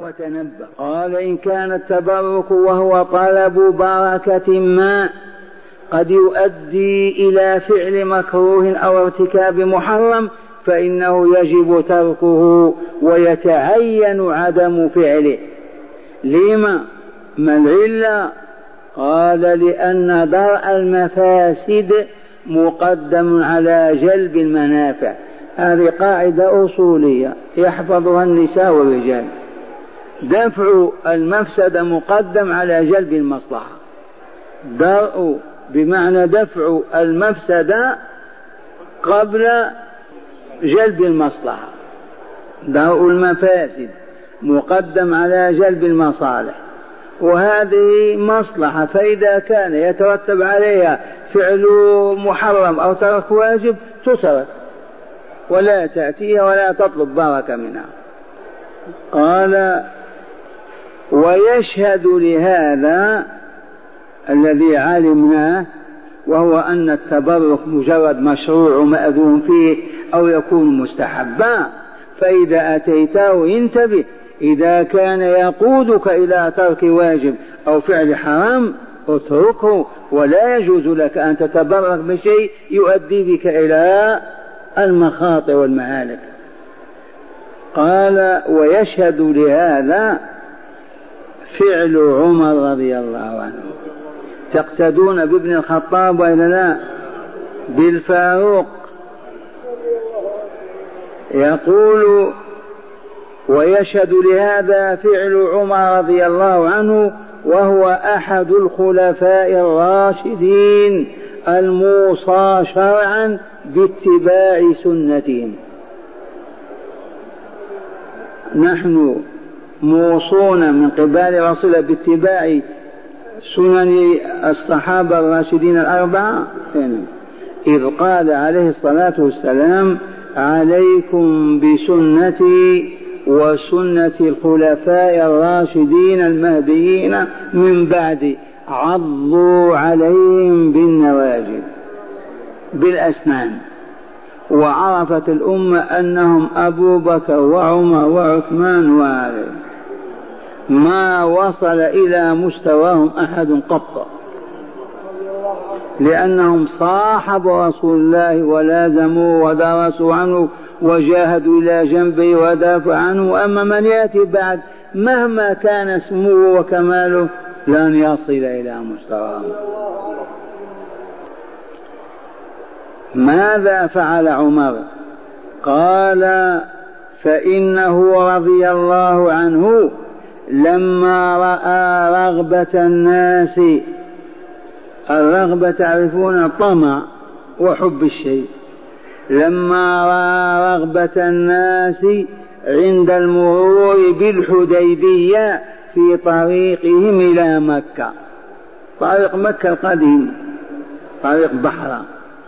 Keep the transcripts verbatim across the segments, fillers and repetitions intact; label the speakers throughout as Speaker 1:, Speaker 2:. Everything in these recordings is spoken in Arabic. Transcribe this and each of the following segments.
Speaker 1: وتنبه. قال إن كان التبرك وهو طلب بركة ما قد يؤدي إلى فعل مكروه أو ارتكاب محرم فإنه يجب تركه ويتعين عدم فعله. لما؟ ما العلة؟ قال لأن درء المفاسد مقدم على جلب المنافع. هذه قاعدة أصولية يحفظها النساء والرجال. دفع المفسد مقدم على جلب المصلحة. درء بمعنى دفع المفسدة قبل جلب المصلحة. درء المفاسد مقدم على جلب المصالح، وهذه مصلحة، فإذا كان يترتب عليها فعل محرم أو ترك واجب تترك ولا تأتيها ولا تطلب بركة منها. قال ويشهد لهذا الذي علمناه، وهو أن التبرك مجرد مشروع مأذون فيه أو يكون مستحبا، فإذا أتيته انتبه، إذا كان يقودك إلى ترك واجب أو فعل حرام اتركه، ولا يجوز لك أن تتبرك بشيء يؤدي بك إلى المخاطر والمهالك. قال ويشهد لهذا فعل عمر رضي الله عنه. تقتدون بابن الخطاب وإلا لا؟ بالفاروق. يقول ويشهد لهذا فعل عمر رضي الله عنه، وهو أحد الخلفاء الراشدين الموصى شرعا باتباع سنتهم. نحن موصون من قبل رسول باتباع سنن الصحابة الراشدين الأربعة، إذ قال عليه الصلاة والسلام عليكم بسنتي وسنة الخلفاء الراشدين المهديين من بعد عضوا عليهم بالنواجذ بالأسنان. وعرفت الأمة أنهم أبو بكر وعمر وعثمان وعلي، ما وصل إلى مستواهم أحد قط، لأنهم صاحبوا رسول الله ولازموا ودرسوا عنه وجاهدوا إلى جنبه ودافع عنه. أما من يأتي بعد مهما كان اسمه وكماله لن يصل إلى مستواهم. ماذا فعل عمر؟ قال فإنه رضي الله عنه لما رأى رغبة الناس، الرغبة تعرفون الطمع وحب الشيء، لما رأى رغبة الناس عند المرور بالحديبية في طريقهم إلى مكة، طريق مكة القديم طريق بحر،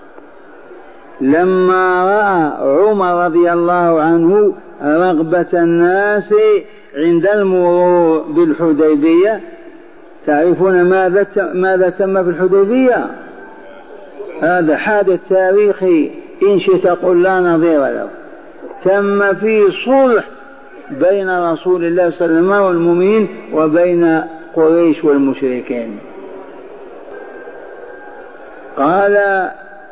Speaker 1: لما رأى عمر رضي الله عنه رغبة الناس عند المرور بالحديبية، تعرفون ماذا ماذا تم في الحديبية؟ هذا حادث تاريخي إن شئت قل لا نظير له. تم فيه صلح بين رسول الله صلى الله عليه وسلم والمؤمنين وبين قريش والمشركين. قال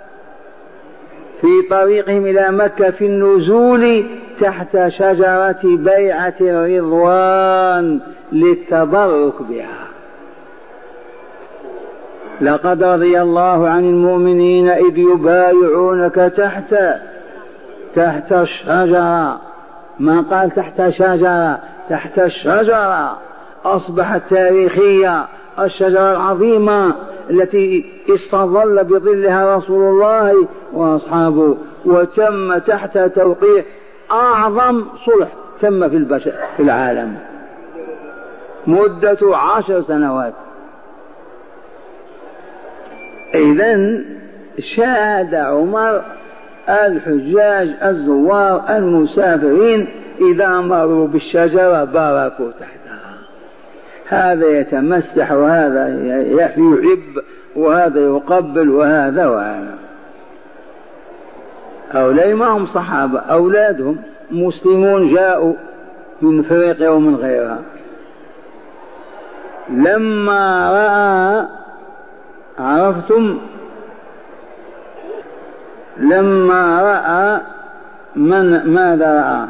Speaker 1: في طريقهم إلى مكة في النزول تحت شجرة بيعة الرضوان للتبرك بها. لقد رضي الله عن المؤمنين إذ يبايعونك تحت تحت الشجرة، ما قال تحت شجرة، تحت الشجرة أصبحت تاريخية، الشجرة العظيمة التي استظل بظلها رسول الله وأصحابه، وتم تحت توقيع أعظم صلح تم في البشر في العالم مدة عشر سنوات. إذن شاهد عمر الحجاج الزوار المسافرين إذا مروا بالشجرة باركوا تحتها، هذا يتمسح وهذا يحب وهذا يقبل وهذا وهذا. أولئك ما هم صحابة، أولادهم مسلمون جاءوا من إفريقيا ومن غيرها. لما رأى عرفتم لما رأى من ماذا رأى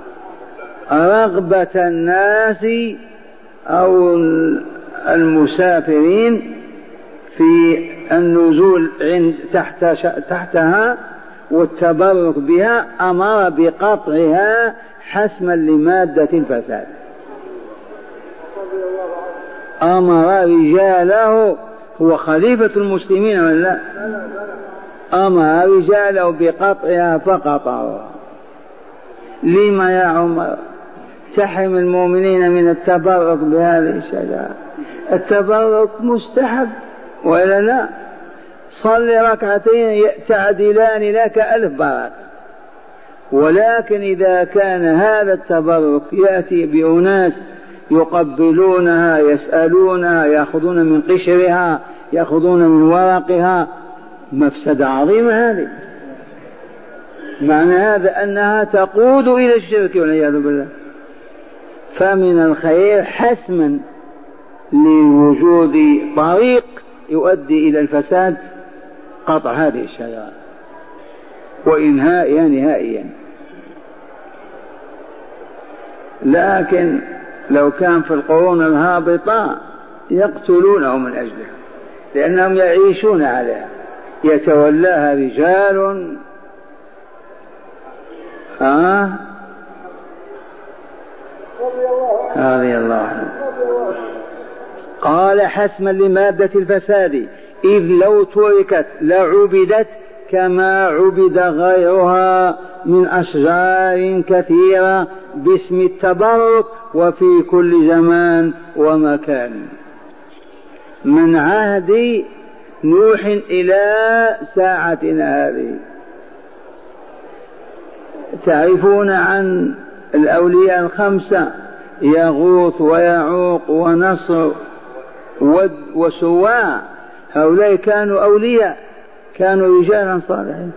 Speaker 1: رغبة الناس أو المسافرين في النزول عند تحت تحتها والتبرك بها، أمر بقطعها حسما لمادة الفساد. أمر رجاله، هو خليفة المسلمين ولا؟ أمر رجاله بقطعها فقطعوها. لما يا عمر تحرم المؤمنين من التبرك بهذه الشجرة؟ التبرك مستحب ولا لا؟ صل ركعتين تعدلان لك ألف بركة. ولكن إذا كان هذا التبرك يأتي بأناس يقبلونها يسألونها يأخذون من قشرها يأخذون من ورقها، مفسدة عظيمة هذه. معنى هذا أنها تقود إلى الشرك والعياذ بالله. فمن الخير حسما لوجود طريق يؤدي إلى الفساد قطع هذه الشجرة وإنهائها نهائيا. لكن لو كان في القرون الهابطة يقتلونه من أجلها، لأنهم يعيشون عليها، يتولاها رجال آه رضي الله عنه. قال حسما لمادة الفساد، إذ لو تركت لعبدت كما عبد غيرها من أشجار كثيرة باسم التبرك وفي كل زمان ومكان، من عهد نوح إلى ساعتنا هذه. تعرفون عن الأولياء الخمسة يغوث ويعوق ونصر ود وسواع، هؤلاء كانوا أولياء، كانوا رجالا صالحين.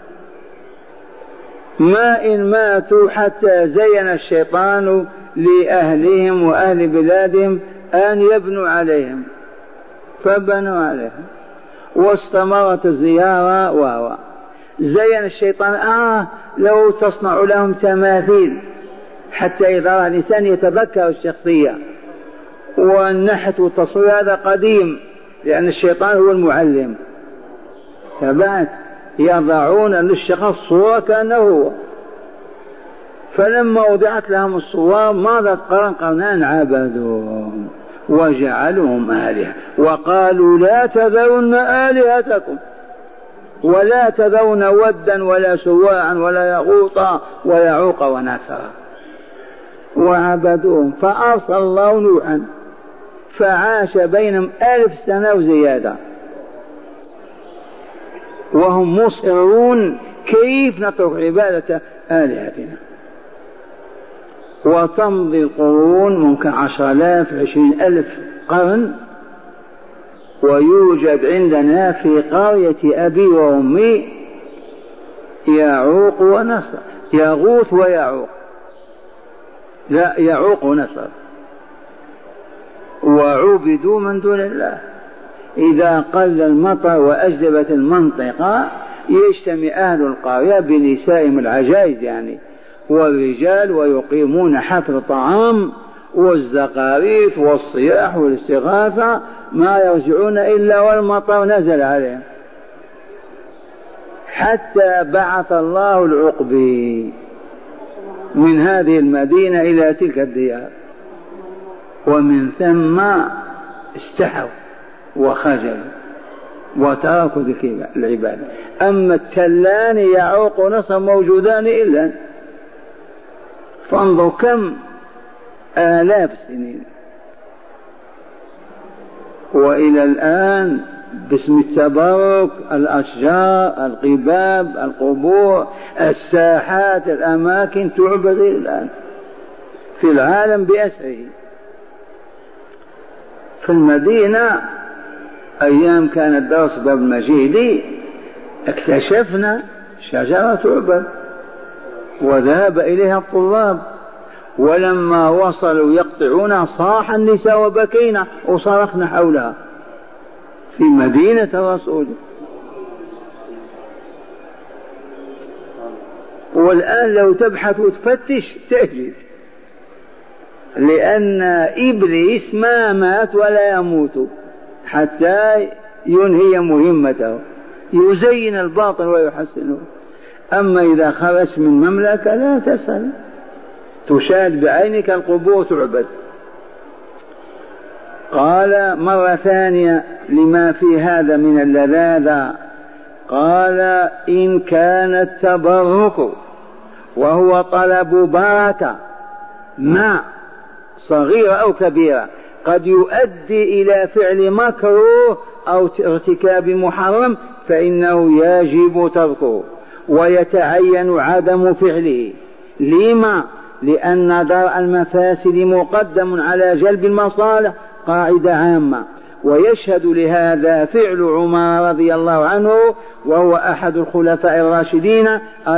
Speaker 1: ما إن ماتوا حتى زين الشيطان لأهلهم وأهل بلادهم أن يبنوا عليهم فبنوا عليهم، واستمرت الزيارة وهو زين الشيطان. آه لو تصنع لهم تماثيل حتى إذا رأى الإنسان يتذكر الشخصية. والنحت والتصوير هذا قديم، لأن الشيطان هو المعلم. تبعت يضعون للشخص صورة كأنه هو. فلما وضعت لهم الصور ماذا قرن قرنان عبدوهم وجعلهم آلهة، وقالوا لا تذرن آلهتكم ولا تذرن ودا ولا سواعا ولا يغوط ويعوق ونسرا، وعبدوهم. فأرسل الله نوحا فعاش بينهم ألف سنة وزيادة، وهم مصرون كيف نترك عبادة آلهتنا. وتمضي القرون ممكن عشر آلاف عشرين ألف قرن، ويوجد عندنا في قرية أبي وأمي يعوق ونصر، يغوث ويعوق، لا يعوق ونصر، وعبدوا من دون الله. إذا قل المطر وأجدبت المنطقة يجتمع أهل القرية بنسائهم العجائز يعني والرجال، ويقيمون حفل طعام والزقاريف والصياح والاستغاثة، ما يرجعون إلا والمطر نزل عليهم، حتى بعث الله العقبي من هذه المدينة إلى تلك الديار، ومن ثم استحوا وخجلوا وتركوا ذكر العبادة. أما التلان يعوق ونصر موجودان إلا، فانظروا كم آلاف السنين، وإلى الآن باسم التبرك الأشجار القباب القبور الساحات الأماكن تعبد الآن في العالم بأسره. في المدينة أيام كان الدرس باب المجيدي اكتشفنا شجرة تعبد وذهب إليها الطلاب، ولما وصلوا يقطعونها صاح النساء وبكينا وصرخنا حولها في مدينة الرسول. والآن لو تبحث وتفتش تجد، لأن إبليس ما مات ولا يموت حتى ينهي مهمته، يزين الباطل ويحسنه. أما إذا خرج من مملكة لا تسأل، تشاهد بعينك القبور تعبد. قال مرة ثانية لما في هذا من اللذاذة، قال إن كان التبرك وهو طلب بركة ما صغيرة أو كبيرة قد يؤدي إلى فعل مكروه أو ارتكاب محرم فإنه يجب تركه ويتعين عدم فعله. لما؟ لأن درء المفاسد مقدم على جلب المصالح، قاعدة عامة. ويشهد لهذا فعل عمر رضي الله عنه وهو أحد الخلفاء الراشدين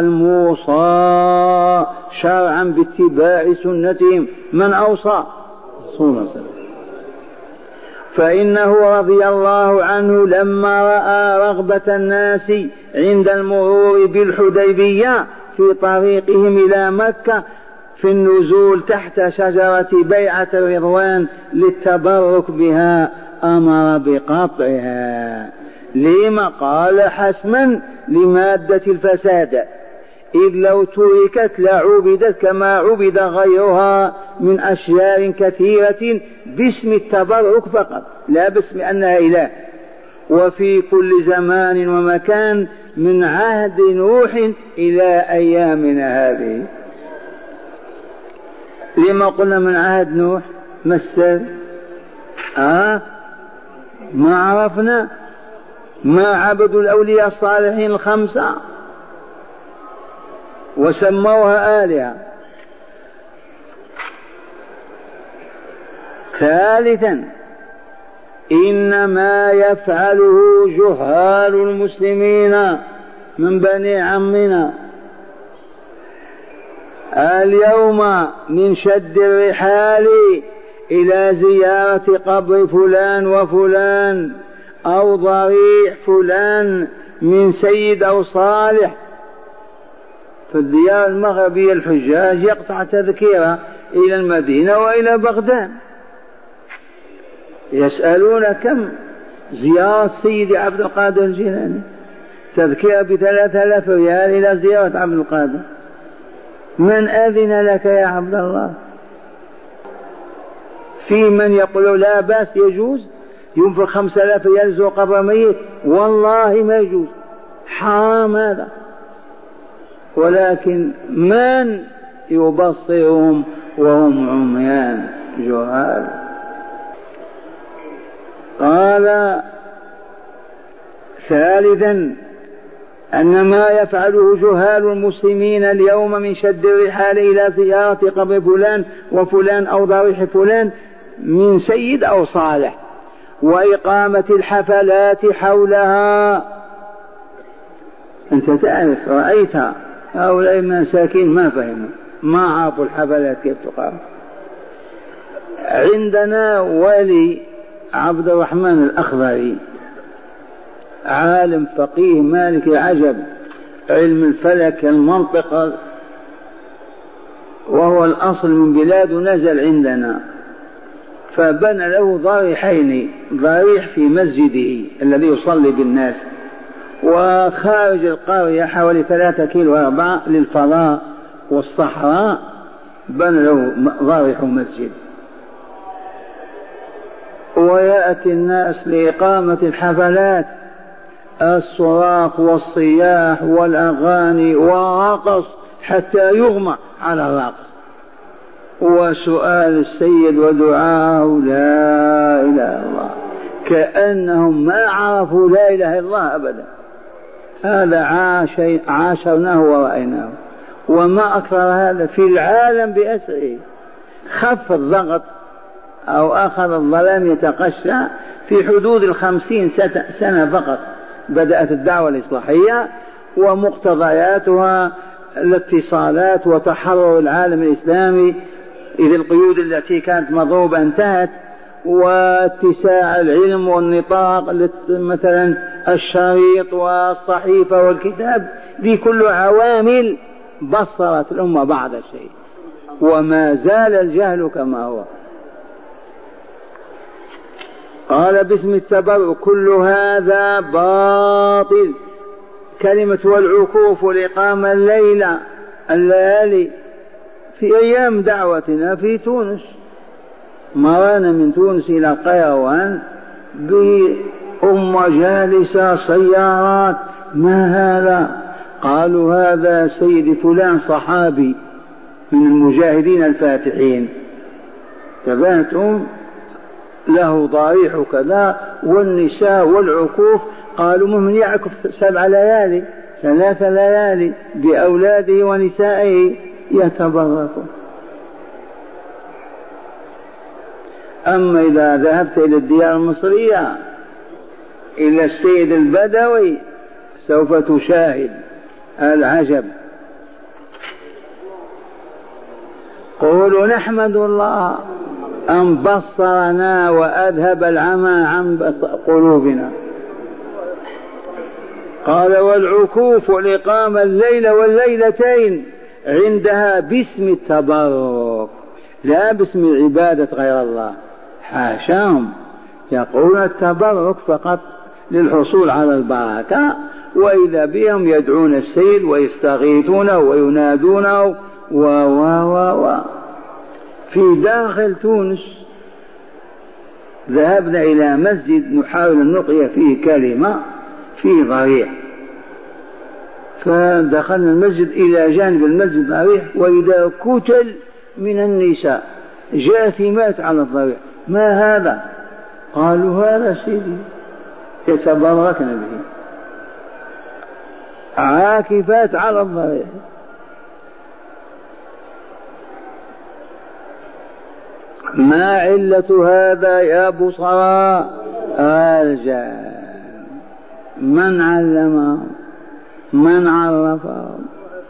Speaker 1: الموصى شرعا باتباع سنتهم. من أوصى؟ صلى الله عليه وسلم. فإنه رضي الله عنه لما رأى رغبة الناس عند المرور بالحديبية في طريقهم إلى مكة في النزول تحت شجرة بيعة الرضوان للتبرك بها أمر بقطعها. لما؟ قال حسما لمادة الفساد، إذ لو تركت لعبدت كما عبد غيرها من أشجار كثيرة باسم التبرك فقط لا باسم أنها إله. وفي كل زمان ومكان من عهد نوح إلى أيامنا هذه. لما قلنا من عهد نوح؟ ما السر؟ آه ما عرفنا. ما عبدوا الأولياء الصالحين الخمسة وسموها آلهة. ثالثا إنما يفعله جهال المسلمين من بني عمنا اليوم من شد الرحال إلى زيارة قبر فلان وفلان أو ضريح فلان من سيد أو صالح. في الديار المغربية الحجاج يقطع تذكرة إلى المدينة وإلى بغداد، يسألون كم زيارة سيدي عبد القادر الجيلاني، تذكرة بثلاثة آلاف ريال إلى زيارة عبد القادر. من أذن لك يا عبد الله؟ في من يقول لا بأس يجوز ينفق خمسة آلاف ريال يزور قبر ميت، والله ما يجوز، حرام هذا. ولكن من يبصرهم وهم عميان جهال. قال ثالثا أن ما يفعله جهال المسلمين اليوم من شد الرحال إلى زيارة قبر فلان وفلان أو ضريح فلان من سيد أو صالح وإقامة الحفلات حولها. أنت تعرف رأيت هؤلاء المساكين ما فهموا، ما عرفوا الحفلات كيف تقام. عندنا ولي عبد الرحمن الأخضري عالم فقيه مالكي عجب، علم الفلك المنطق، وهو الأصل من بلاد نزل عندنا، فبنى له ضريحين، ضريح في مسجده الذي يصلي بالناس، وخارج القرية حوالي ثلاثة كيلو أربعة للفضاء والصحراء بنى له ضريح مسجد. ويأتي الناس لإقامة الحفلات، الصراخ والصياح والأغاني والرقص حتى يغمى على الرقص، وسؤال السيد ودعاءه لا إله إلا الله، كأنهم ما عرفوا لا إله إلا الله أبدا. هذا عاشرناه ورأيناه، وما أكثر هذا في العالم بأسره. خف الضغط أو أخذ الظلام يتقشى في حدود الخمسين سنة فقط بدأت الدعوة الإصلاحية ومقتضياتها الاتصالات وتحرر العالم الإسلامي إذ القيود التي كانت مضروبة انتهت، واتساع العلم والنطاق مثلا الشريط والصحيفة والكتاب، دي كل عوامل بصرت الأمة بعض الشيء، وما زال الجهل كما هو. قال باسم التبرك كل هذا باطل. كلمة والعكوف لإقامة الليلة الليالي في أيام دعوتنا في تونس، مرنا من تونس إلى القيروان بأمة جالسة سيارات، ما هذا؟ قالوا هذا سيد فلان صحابي من المجاهدين الفاتحين، تبعتهم له ضريح كذا، والنساء والعكوف. قالوا ممن يعكف سبع ليالي ثلاث ليالي بأولاده ونسائه يتبرك. أما إذا ذهبت إلى الديار المصرية إلى السيد البدوي سوف تشاهد العجب. قولوا نحمد الله أن بصرنا وأذهب العمى عن قلوبنا. قال والعكوف والإقامة الليلة والليلتين عندها باسم التبرك لا باسم عبادة غير الله، حاشاهم، يقولون التبرك فقط للحصول على البركة، وإذا بهم يدعون السيد ويستغيثونه وينادونه و و و و في داخل تونس ذهبنا إلى مسجد نحاول أن نقي فيه كلمة فيه ضريح، فدخلنا المسجد، إلى جانب المسجد ضريح، وإذا كتل من النساء جاثمات على الضريح. ما هذا؟ قالوا هذا سيدي يتبركن به، عاكفات على الضريح. ما علة هذا يا بصراء؟ الجهل. من علمهم؟ من عرفهم؟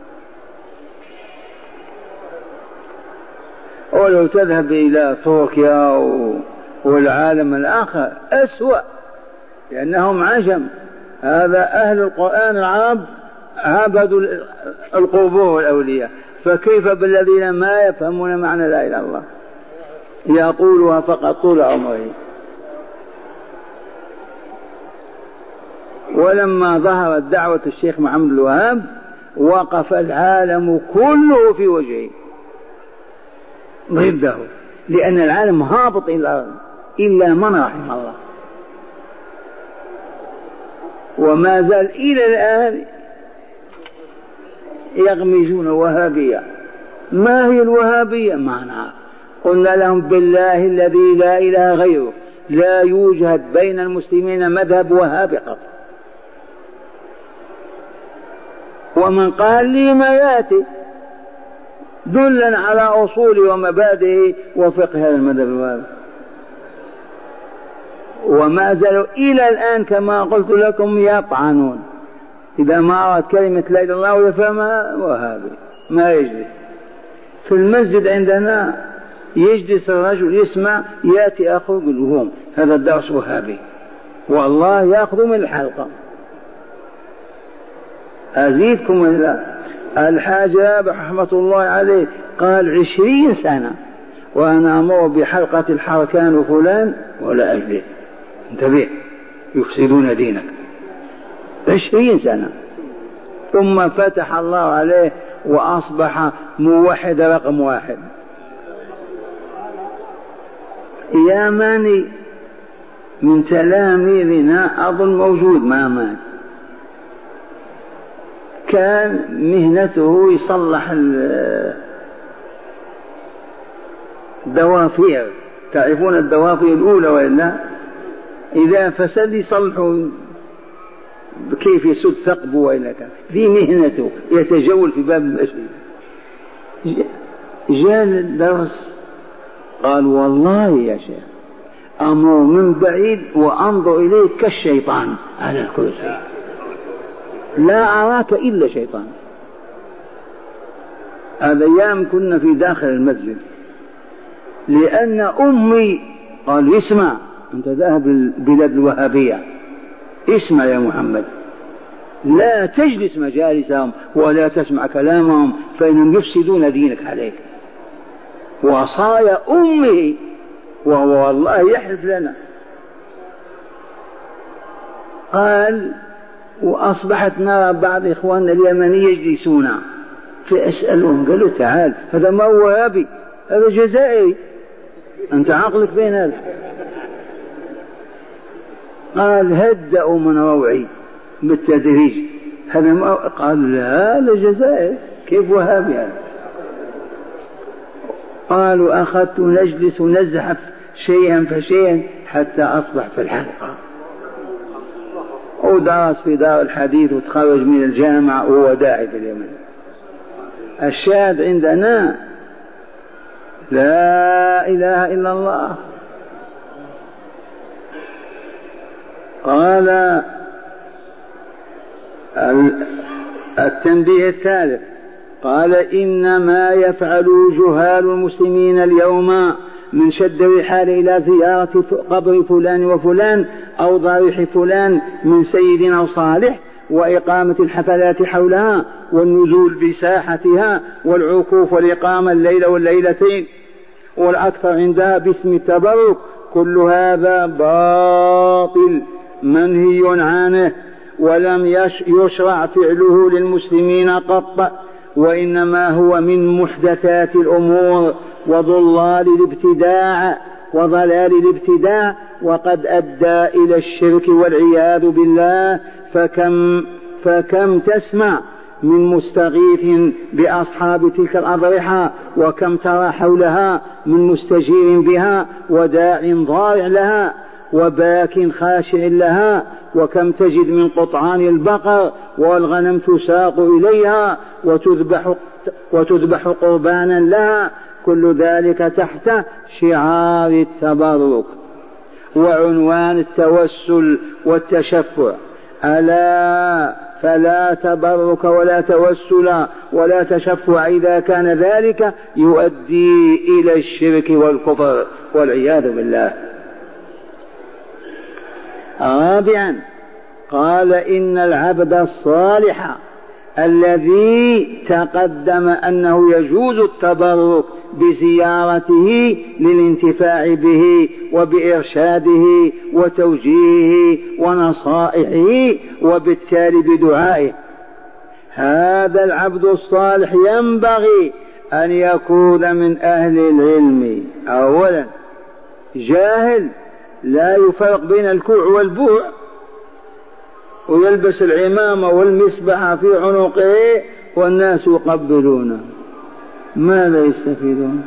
Speaker 1: ولو تذهب إلى تركيا والعالم الآخر أسوأ، لأنهم عجم. هذا أهل القرآن العرب عبدوا القبور والأولياء، فكيف بالذين ما يفهمون معنى لا إله إلا الله، يقولها فقط طول عمره. ولما ظهرت دعوة الشيخ محمد الوهاب وقف العالم كله في وجهه ضده، لأن العالم هابط إلى الأرض إلا من رحم الله. وما زال إلى الآن يغمزون وهابية. ما هي الوهابية؟ ما نعرف. قلنا لهم بالله الذي لا إله غيره لا يوجد بين المسلمين مذهب وهابي قط. ومن قال لي ما ياتي دلا على أصول ومبادئ وفقه هذا المذهب الوهابي. وما زالوا إلى الآن كما قلت لكم يطعنون، إذا ما أردت كلمة لا إله إلا الله ويفهمها وهابي ما يجلس. في المسجد عندنا يجلس الرجل يسمع، يأتي أخو يقول لهم هذا الدرس وهابي، والله يأخذ من الحلقة. أزيدكم الله، الحاج رحمة الله عليه قال عشرين سنة وأنا أمر بحلقة الحركان وفلان ولا أجلس، انتبه يفسدون دينك. عشرين سنة ثم فتح الله عليه وأصبح موحد رقم واحد. يا ماني من تلاميذنا أظن موجود ما مات، كان مهنته يصلح الدوافير، تعرفون الدوافير الأولى وإلا إذا فسد يصلحوا كيف يسد ثقبه وإلا كان في مهنته يتجول في باب المسجد. جاء الدرس قال والله يا شيخ أمر من بعيد وأنظر إليك كالشيطان على الكرسي، لا أراك إلا شيطان. هذا أيام كنا في داخل المسجد لأن أمي قال اسمع، أنت ذاهب البلاد الوهابية، اسمع يا محمد، لا تجلس مجالسهم ولا تسمع كلامهم فإنهم يفسدون دينك عليك. وصايا أمه، وهو والله يحلف لنا. قال وأصبحت نرى بعض إخواننا اليمني يجلسون فأسألهم، قالوا تعال هذا ما هو وهابي، هذا جزائري، أنت عقلك فين هذا؟ قال هدأوا من روعي بالتدريج، هذا ما قال لا هذا جزائري، كيف وهابي هذا؟ قالوا أخذت نجلس نزحف شيئا فشيئا حتى أصبح في الحلقة، ودرس في دار الحديث وتخرج من الجامعة وهو داعي في اليمن. الشاهد عندنا لا إله إلا الله. قال التنبيه الثالث، قال إنما يفعل جهال المسلمين اليوم من شد الرحال إلى زيارة قبر فلان وفلان أو ضريح فلان من سيد أو صالح، وإقامة الحفلات حولها والنزول بساحتها والعكوف والإقامة الليلة والليلتين والأكثر عندها باسم التبرك، كل هذا باطل منهي عنه، ولم يشرع فعله للمسلمين قط، وإنما هو من محدثات الأمور وضلال الابتداع وضلال الابتداع، وقد أدى إلى الشرك والعياذ بالله. فكم, فكم تسمع من مستغيث بأصحاب تلك الأضرحة، وكم ترى حولها من مستجير بها وداع ضارع لها وباك خاشع لها، وكم تجد من قطعان البقر والغنم تساق إليها وتذبح, وتذبح قربانا لها، كل ذلك تحت شعار التبرك وعنوان التوسل والتشفع. ألا فلا تبرك ولا توسل ولا تشفع إذا كان ذلك يؤدي إلى الشرك والكفر والعياذ بالله. رابعا، قال إن العبد الصالح الذي تقدم أنه يجوز التبرك بزيارته للانتفاع به وبإرشاده وتوجيهه ونصائحه وبالتالي بدعائه، هذا العبد الصالح ينبغي أن يكون من أهل العلم. أولا جاهل لا يفرق بين الكوع والبوع، ويلبس العمامة والمسبحة في عنقه والناس يقبلونه، ماذا يستفيدون؟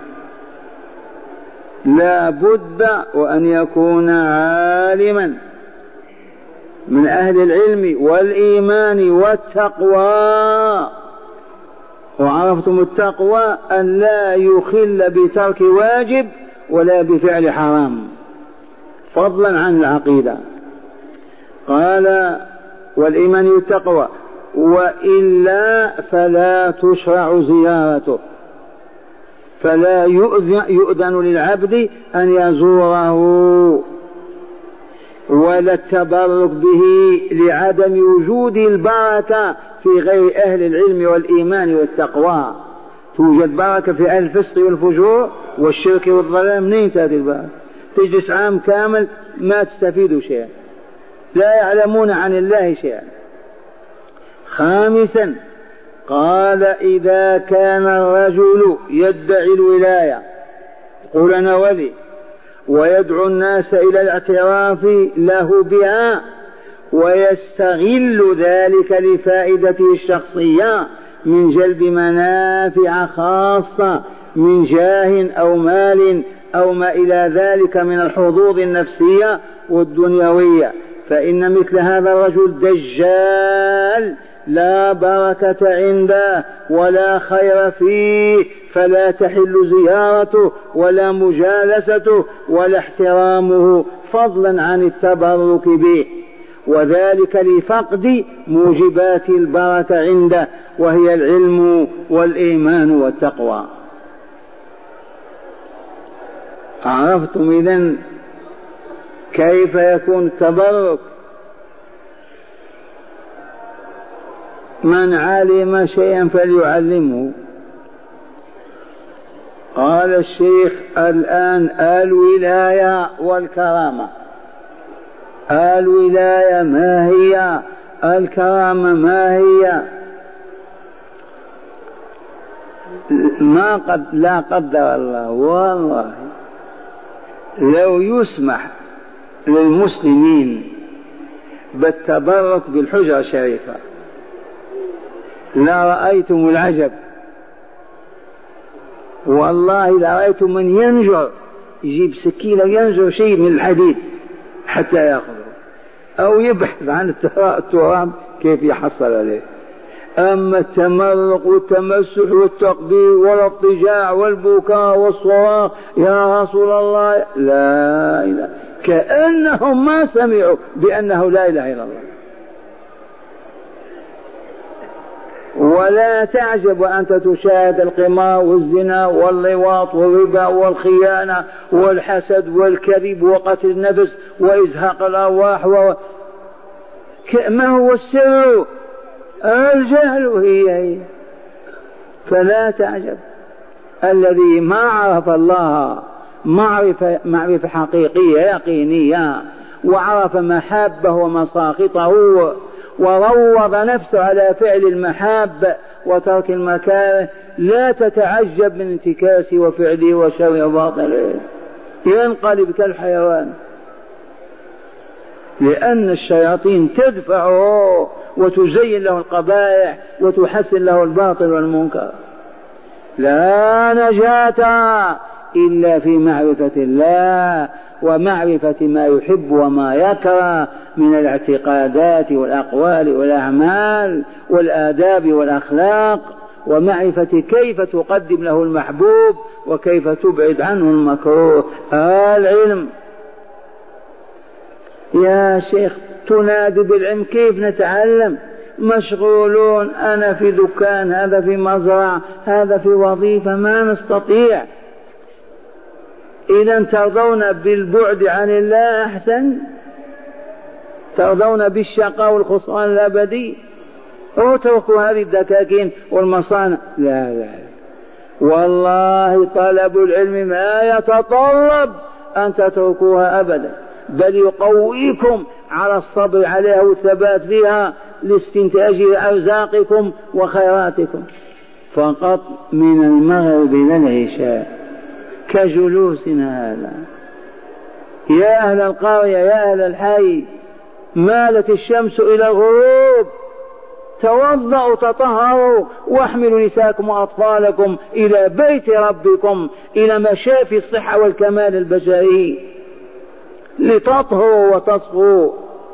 Speaker 1: لا بد وأن يكون عالما من أهل العلم والإيمان والتقوى. وعرفتم التقوى أن لا يخل بترك واجب ولا بفعل حرام فضلا عن العقيدة. قال والإيمان والتقوى، وإلا فلا تشرع زيارته، فلا يؤذن للعبد أن يزوره ولا التبرك به لعدم وجود البركة في غير أهل العلم والإيمان والتقوى. توجد بركة في أهل الفسق والفجور والشرك والضلال، منين تأتي البركة؟ تجلس عام كامل ما تستفيد شيئا، لا يعلمون عن الله شيئا. خامسا، قال إذا كان الرجل يدعي الولاية، يقول أنا ولي، ويدعو الناس إلى الاعتراف له بها ويستغل ذلك لفائدته الشخصية من جلب منافع خاصة من جاه أو مال أو ما إلى ذلك من الحظوظ النفسية والدنيوية، فإن مثل هذا الرجل دجال لا بركة عنده ولا خير فيه، فلا تحل زيارته ولا مجالسته ولا احترامه فضلا عن التبرك به، وذلك لفقد موجبات البركة عنده وهي العلم والإيمان والتقوى. عرفتم إذن كيف يكون التبرك؟ من علم شيئا فليعلمه. قال الشيخ الآن الولاية والكرامة، الولاية ما هي؟ الكرامة ما هي؟ ما قد لا قدر الله والله لو يسمح للمسلمين بالتبرك بالحجرة الشريفة لا رأيتم العجب، والله لا رأيتم من ينجر يجيب سكينة ينجر شيء من الحديد حتى يأخذه، أو يبحث عن التراب كيف يحصل عليه. أما التمرق والتمسح والتقبيل والاضطجاع والبكاء والصراخ يا رسول الله لا إله، كأنهم ما سمعوا بأنه لا إله إلا الله. ولا تعجب وأنت تشاهد القمار والزنا واللواط والربا والخيانة والحسد والكذب وقتل النفس وإزهاق الأرواح و... ما هو السر؟ الجهل هي هي. فلا تعجب الذي ما عرف الله معرفة, معرفة حقيقية يقينية وعرف محابه ومساخطه وروض نفسه على فعل المحاب وترك المكاره، لا تتعجب من انتكاسه وفعله وشر وباطله، ينقلب كالحيوان، لأن الشياطين تدفعه وتزين له القبائح وتحسن له الباطل والمنكر. لا نجاة إلا في معرفة الله ومعرفة ما يحب وما يكره من الاعتقادات والأقوال والأعمال والآداب والأخلاق، ومعرفة كيف تقدم له المحبوب وكيف تبعد عنه المكروه. العلم يا شيخ تنادي بالعلم، كيف نتعلم؟ مشغولون، أنا في دكان، هذا في مزرعة، هذا في وظيفة، ما نستطيع. إذا ترضون بالبعد عن الله أحسن؟ ترضون بالشقاء والخسران الأبدي؟ اتركوا هذه الدكاكين والمصانع. لا لا والله طلب العلم ما يتطلب أن تتركوها أبدا، بل يقويكم على الصبر عليها والثبات فيها لاستنتاج أرزاقكم وخيراتكم. فقط من المغرب إلى العشاء كجلوسنا هذا. يا أهل القرية يا أهل الحي، مالت الشمس إلى الغروب، توضأوا تطهروا واحملوا نساءكم وأطفالكم إلى بيت ربكم، إلى مشافي الصحة والكمال البشري، لتطهروا وتصفوا.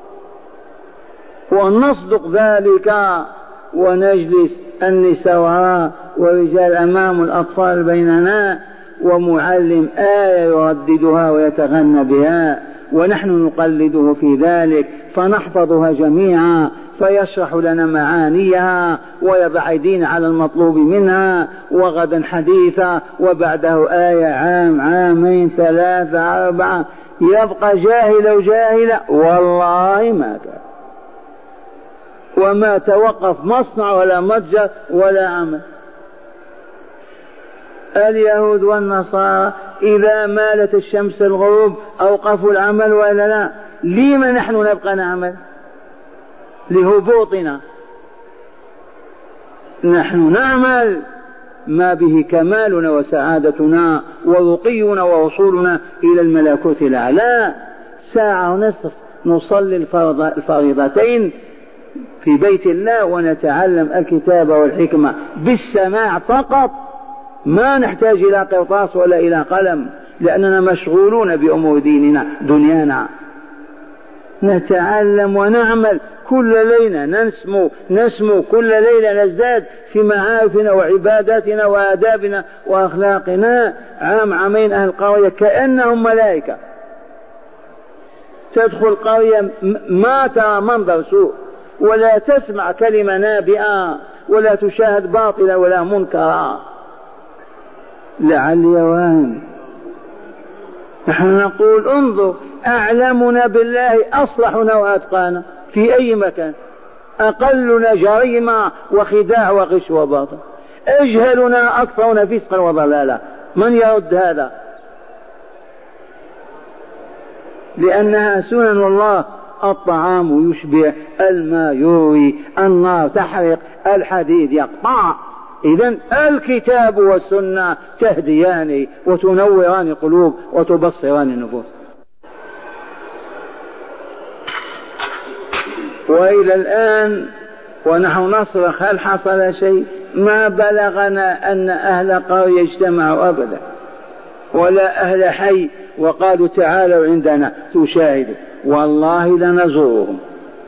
Speaker 1: ونصدق ذلك ونجلس النساء والرجال أمام الأطفال بيننا، ومعلم آية يرددها ويتغنى بها ونحن نقلده في ذلك، فنحفظها جميعا، فيشرح لنا معانيها ويضع أيدينا على المطلوب منها، وغدا حديثا وبعده آية، عام عامين ثلاثة أربعة، يبقى جاهل وجاهلة والله ما كان، وما توقف مصنع ولا متجر ولا عمل. اليهود والنصارى إذا مالت الشمس الغروب أوقفوا العمل ولا لا؟ لما نحن نبقى نعمل؟ لهبوطنا. نحن نعمل ما به كمالنا وسعادتنا ورقينا ووصولنا إلى الملكوت الأعلى. ساعة ونصف نصلي الفريضتين في بيت الله ونتعلم الكتاب والحكمة بالسماع فقط، ما نحتاج إلى قرطاس ولا إلى قلم، لأننا مشغولون بأمور ديننا دنيانا. نتعلم ونعمل كل ليلة، نسمو نسمو كل ليلة، نزداد في معارفنا وعباداتنا وآدابنا وأخلاقنا. عام عامين أهل القرية كأنهم ملائكة، تدخل قرية ما ترى منظر سوء ولا تسمع كلمة نابئة ولا تشاهد باطلا ولا منكرا. لعلي واهم نحن نقول انظر، أعلمنا بالله أصلحنا وأتقانا في أي مكان، أقلنا جريمة وخداع وغش وباطل، أجهلنا أكثرنا فسقا وضلالا. من يرد هذا؟ لأنها سنن الله. الطعام يشبع، الماء يروي، النار تحرق، الحديد يقطع. إذن الكتاب والسنة تهديان وتنوران القلوب وتبصران النفوس. وإلى الآن ونحن نصرخ هل حصل شيء؟ ما بلغنا أن أهل قرية اجتمعوا أبدا، ولا أهل حي وقالوا تعالوا عندنا تشاهدوا، والله لنزورهم.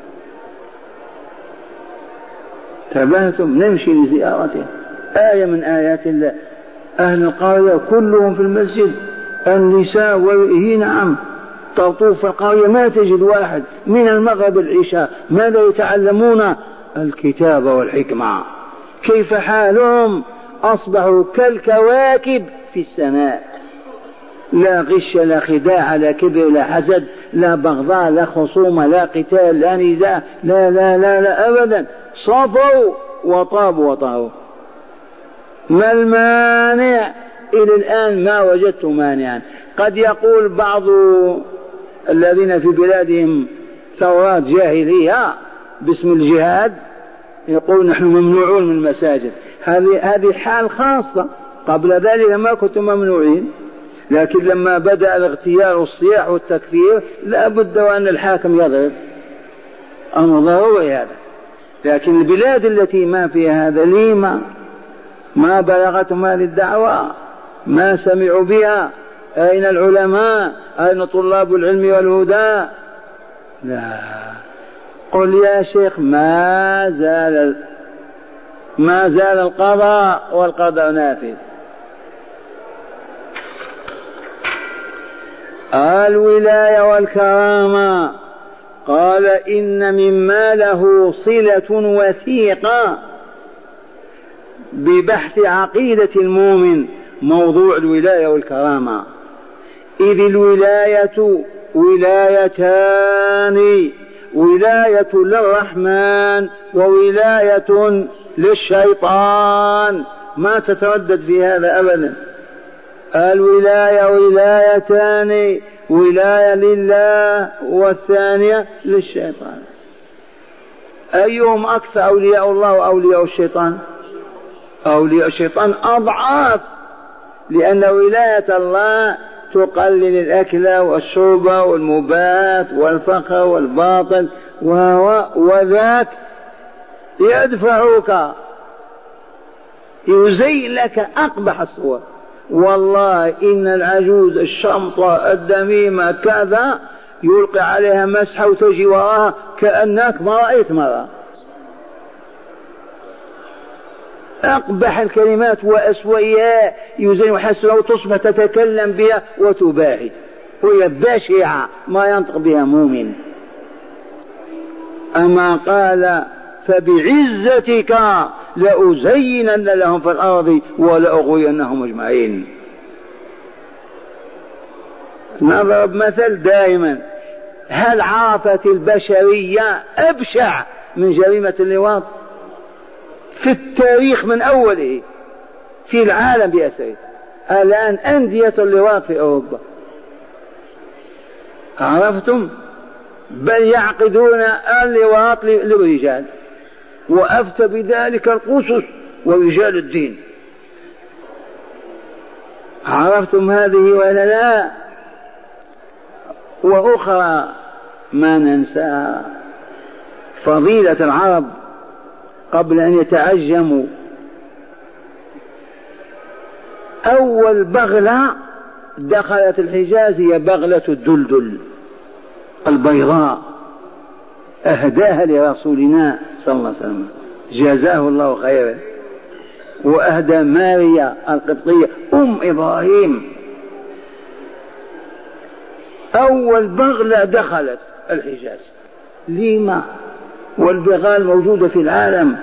Speaker 1: تبهتم نمشي لزيارتهم، آية من آيات الله. أهل القرية كلهم في المسجد، النساء وهي نعم تطوف القرية ما تجد واحد من المغرب العشاء. ماذا يتعلمون؟ الكتاب والحكمة. كيف حالهم؟ أصبحوا كالكواكب في السماء، لا غش لا خداع لا كبر لا حسد لا بغضاء لا خصومة لا قتال لا نزاع، لا لا لا لا أبدا، صفوا وطابوا وطاروا. ما المانع؟ إلى الآن ما وجدت مانعا. قد يقول بعض الذين في بلادهم ثورات جاهلية باسم الجهاد، يقول نحن ممنوعون من المساجد. هذه هذه حال خاصة، قبل ذلك ما كنتم ممنوعين، لكن لما بدأ الاغتيال والصياح والتكفير لا بد وأن الحاكم يضرب، أمر ضروري هذا. لكن البلاد التي ما فيها هذا ليما ما بلغتهم هذه الدعوة، ما سمعوا بها. أين العلماء؟ أين طلاب العلم والهدى؟ لا. قل يا شيخ ما زال ما زال القضاء والقدر نافذ. الولاية والكرامة، قال إن مما له صلة وثيقة ببحث عقيدة المؤمن موضوع الولاية والكرامة. إذ الولاية ولايتان، ولاية للرحمن وولاية للشيطان، ما تتردد في هذا أبدا. الولاية ولايتان، ولاية لله والثانية للشيطان. أيهم أكثر، أولياء الله وأولياء الشيطان؟ أولياء الشيطان أضعاف، لأن ولاية الله تقلل الأكل والشرب والمبات والفقر والباطل، وذاك يدفعك يزين لك أقبح الصور. والله إن العجوز الشمطة الدميمة كذا يلقي عليها مسحة وتجي وراها كأنك ما رأيت مرة. أقبح الكلمات وأسوأها يزين وحسنها وتصبح تتكلم بها وتباهي، وهي بشعة ما ينطق بها مؤمن. أما قال فبعزتك لأزينن لهم في الأرض ولأغوينهم أجمعين. نضرب مثل دائما، هل عرفت البشرية أبشع من جريمة اللواط في التاريخ من أوله في العالم بأسره؟ الآن أندية اللواط في أوروبا، عرفتم؟ بل يعقدون اللواط للرجال، وأفتى بذلك القسس ورجال الدين. عرفتم هذه ولا لا؟ وأخرى ما ننساها، فضيلة العرب قبل أن يتعجموا، أول بغلة دخلت الحجاز هي بغلة الدلدل البيضاء، أهداها لرسولنا صلى الله عليه وسلم جزاه الله خيرا، وأهدى ماريا القبطية أم إبراهيم. أول بغلة دخلت الحجاز. لما؟ والبغال موجودة في العالم،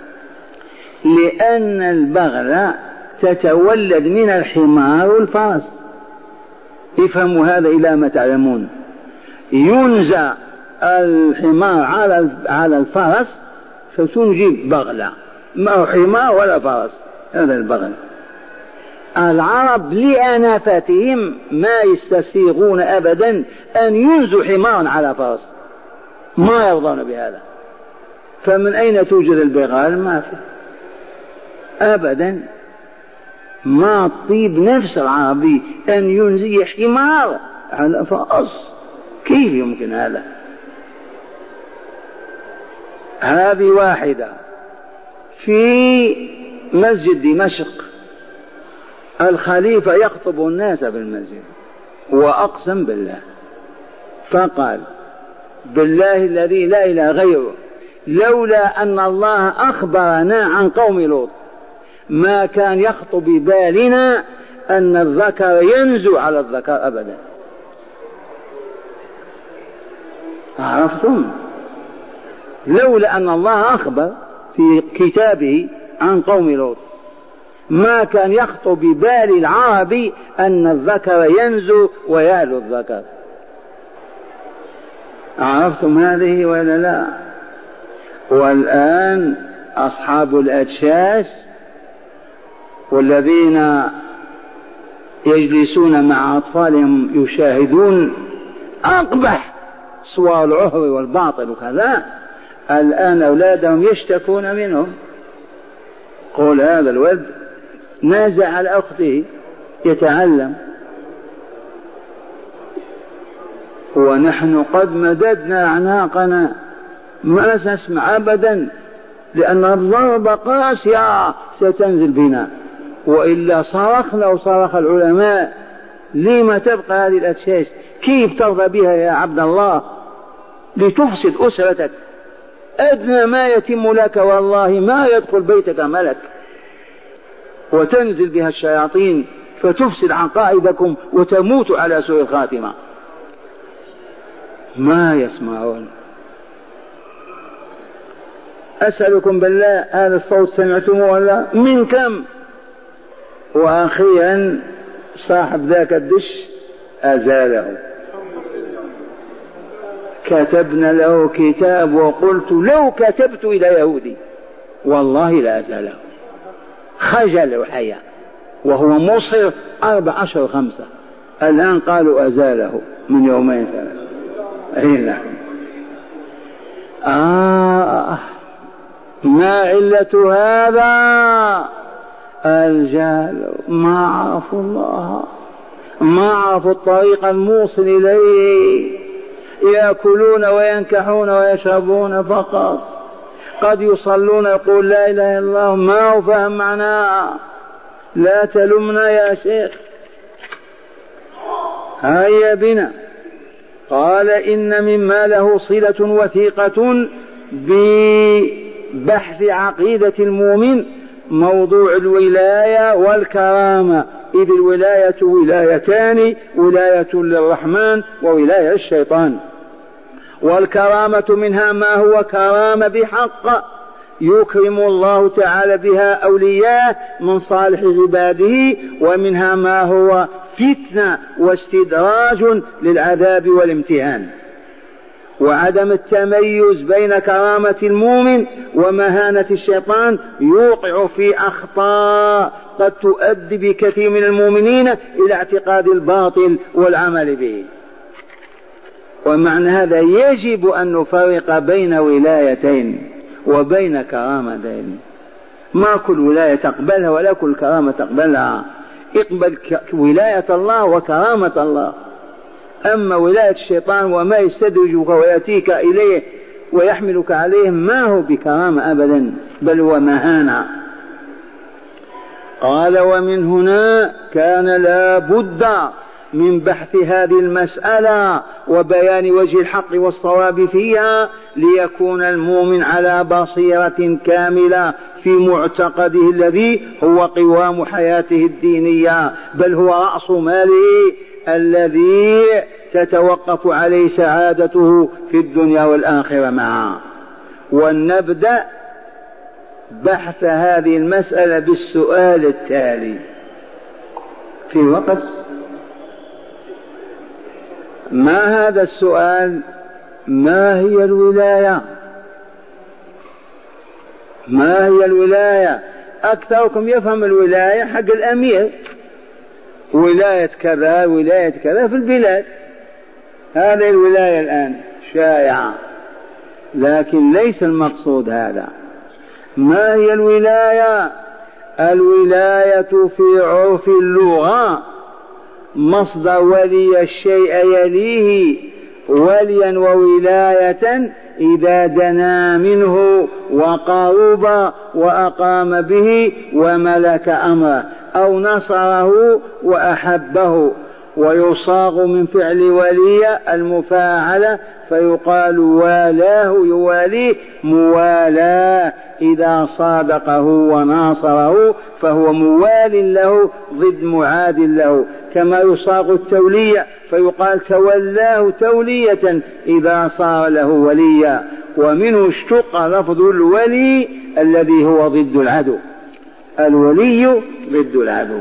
Speaker 1: لأن البغلة تتولد من الحمار والفرس، افهموا هذا إلى ما تعلمون. ينزع الحمار على على الفرس فتنجب بغلة، ما هو حمار ولا فرس، هذا البغل. العرب لأنافتهم ما يستسيغون أبدا أن ينزوا حمارا على فرس، ما يرضون بهذا. فمن أين توجد البغال؟ ما في أبدا. ما طيب نفس العربي أن ينزي حمار على فرس، كيف يمكن هذا؟ هذه واحدة. في مسجد دمشق الخليفة يخطب الناس في المسجد وأقسم بالله فقال: بالله الذي لا إله غيره، لولا أن الله أخبرنا عن قوم لوط ما كان يخطر ببالنا أن الذكر ينزو على الذكر أبدا. عرفتم؟ لولا أن الله أخبر في كتابه عن قوم لوط ما كان يخطر ببال العربي أن الذكر ينزو ويعلو الذكر. عرفتم هذه ولا لا؟ والآن أصحاب الأجشاش والذين يجلسون مع أطفالهم يشاهدون أقبح صور العهر والباطل وكذا، الآن أولادهم يشتكون منهم. قول هذا الولد نازع على أخته يتعلم، ونحن قد مددنا أعناقنا ما نسمع أبدا، لأن الضربة قاسية ستنزل بنا، وإلا صرخنا وصرخ العلماء: لما تبقى هذه الأشياء؟ كيف ترضى بها يا عبد الله لتفسد أسرتك؟ أدنى ما يتم لك والله ما يدخل بيتك ملك، وتنزل بها الشياطين فتفسد عقائدكم وتموت على سوء الخاتمة. ما يسمعون. أسألكم بالله هذا الصوت سمعتموه ولا من كم؟ وأخيرا صاحب ذاك الدش أزاله، كتبنا له كتاب وقلت لو كتبت إلى يهودي والله لا أزاله، خجل وحياء، وهو مصر أربع عشر خمسة. الآن قالوا أزاله من يومين ثلاثة. هنا آه ما علة هذا؟ الجهل، ما عرفوا الله، ما عرفوا الطريق الموصل إليه، يأكلون وينكحون ويشربون فقط. قد يصلون يقول لا إله إلا الله ما هو فهم معناها. لا تلمنا يا شيخ. هيا بنا. قال إن مما له صلة وثيقة ببحث عقيدة المؤمن موضوع الولاية والكرامة، إذ الولاية ولايتان: ولاية للرحمن وولاية للشيطان. والكرامة منها ما هو كرامة بحق يكرم الله تعالى بها أولياءه من صالح عباده، ومنها ما هو فتنة واستدراج للعذاب والامتحان. وعدم التميز بين كرامة المؤمن ومهانة الشيطان يوقع في أخطاء قد تؤدي بكثير من المؤمنين إلى اعتقاد الباطل والعمل به. ومعنى هذا يجب أن نفرق بين ولايتين وبين كرامتين. ما كل ولاية تقبلها ولا كل كرامة تقبلها. اقبل ولاية الله وكرامة الله. أما ولاية الشيطان وما يستدرجك ويأتيك إليه ويحملك عليه ما هو بكرامة أبدا، بل هو مهانة. قال: ومن هنا كان لا بد من بحث هذه المسألة وبيان وجه الحق والصواب فيها، ليكون المؤمن على بصيرة كاملة في معتقده الذي هو قوام حياته الدينية، بل هو رأس ماله الذي تتوقف عليه سعادته في الدنيا والآخرة معا. ونبدأ بحث هذه المسألة بالسؤال التالي. في وقت ما هذا السؤال؟ ما هي الولاية؟ ما هي الولاية؟ أكثركم يفهم الولاية حق الأمير، ولاية كذا ولاية كذا في البلاد، هذه الولاية الآن شائعة، لكن ليس المقصود هذا. ما هي الولاية؟ الولاية في عرف اللغة مصدر ولي الشيء يليه وليا وولاية إذا دنا منه وقرب وأقام به وملك أمره أو نصره وأحبه، ويصاغ من فعل ولي المفاعلة فيقال والاه يواليه موالاه، إذا صادقه وناصره فهو موال له ضد معاد له، كما يصاغ التولية فيقال تولاه تولية إذا صار له وليا، ومنه اشتق لفظ الولي الذي هو ضد العدو، الولي ضد العدو.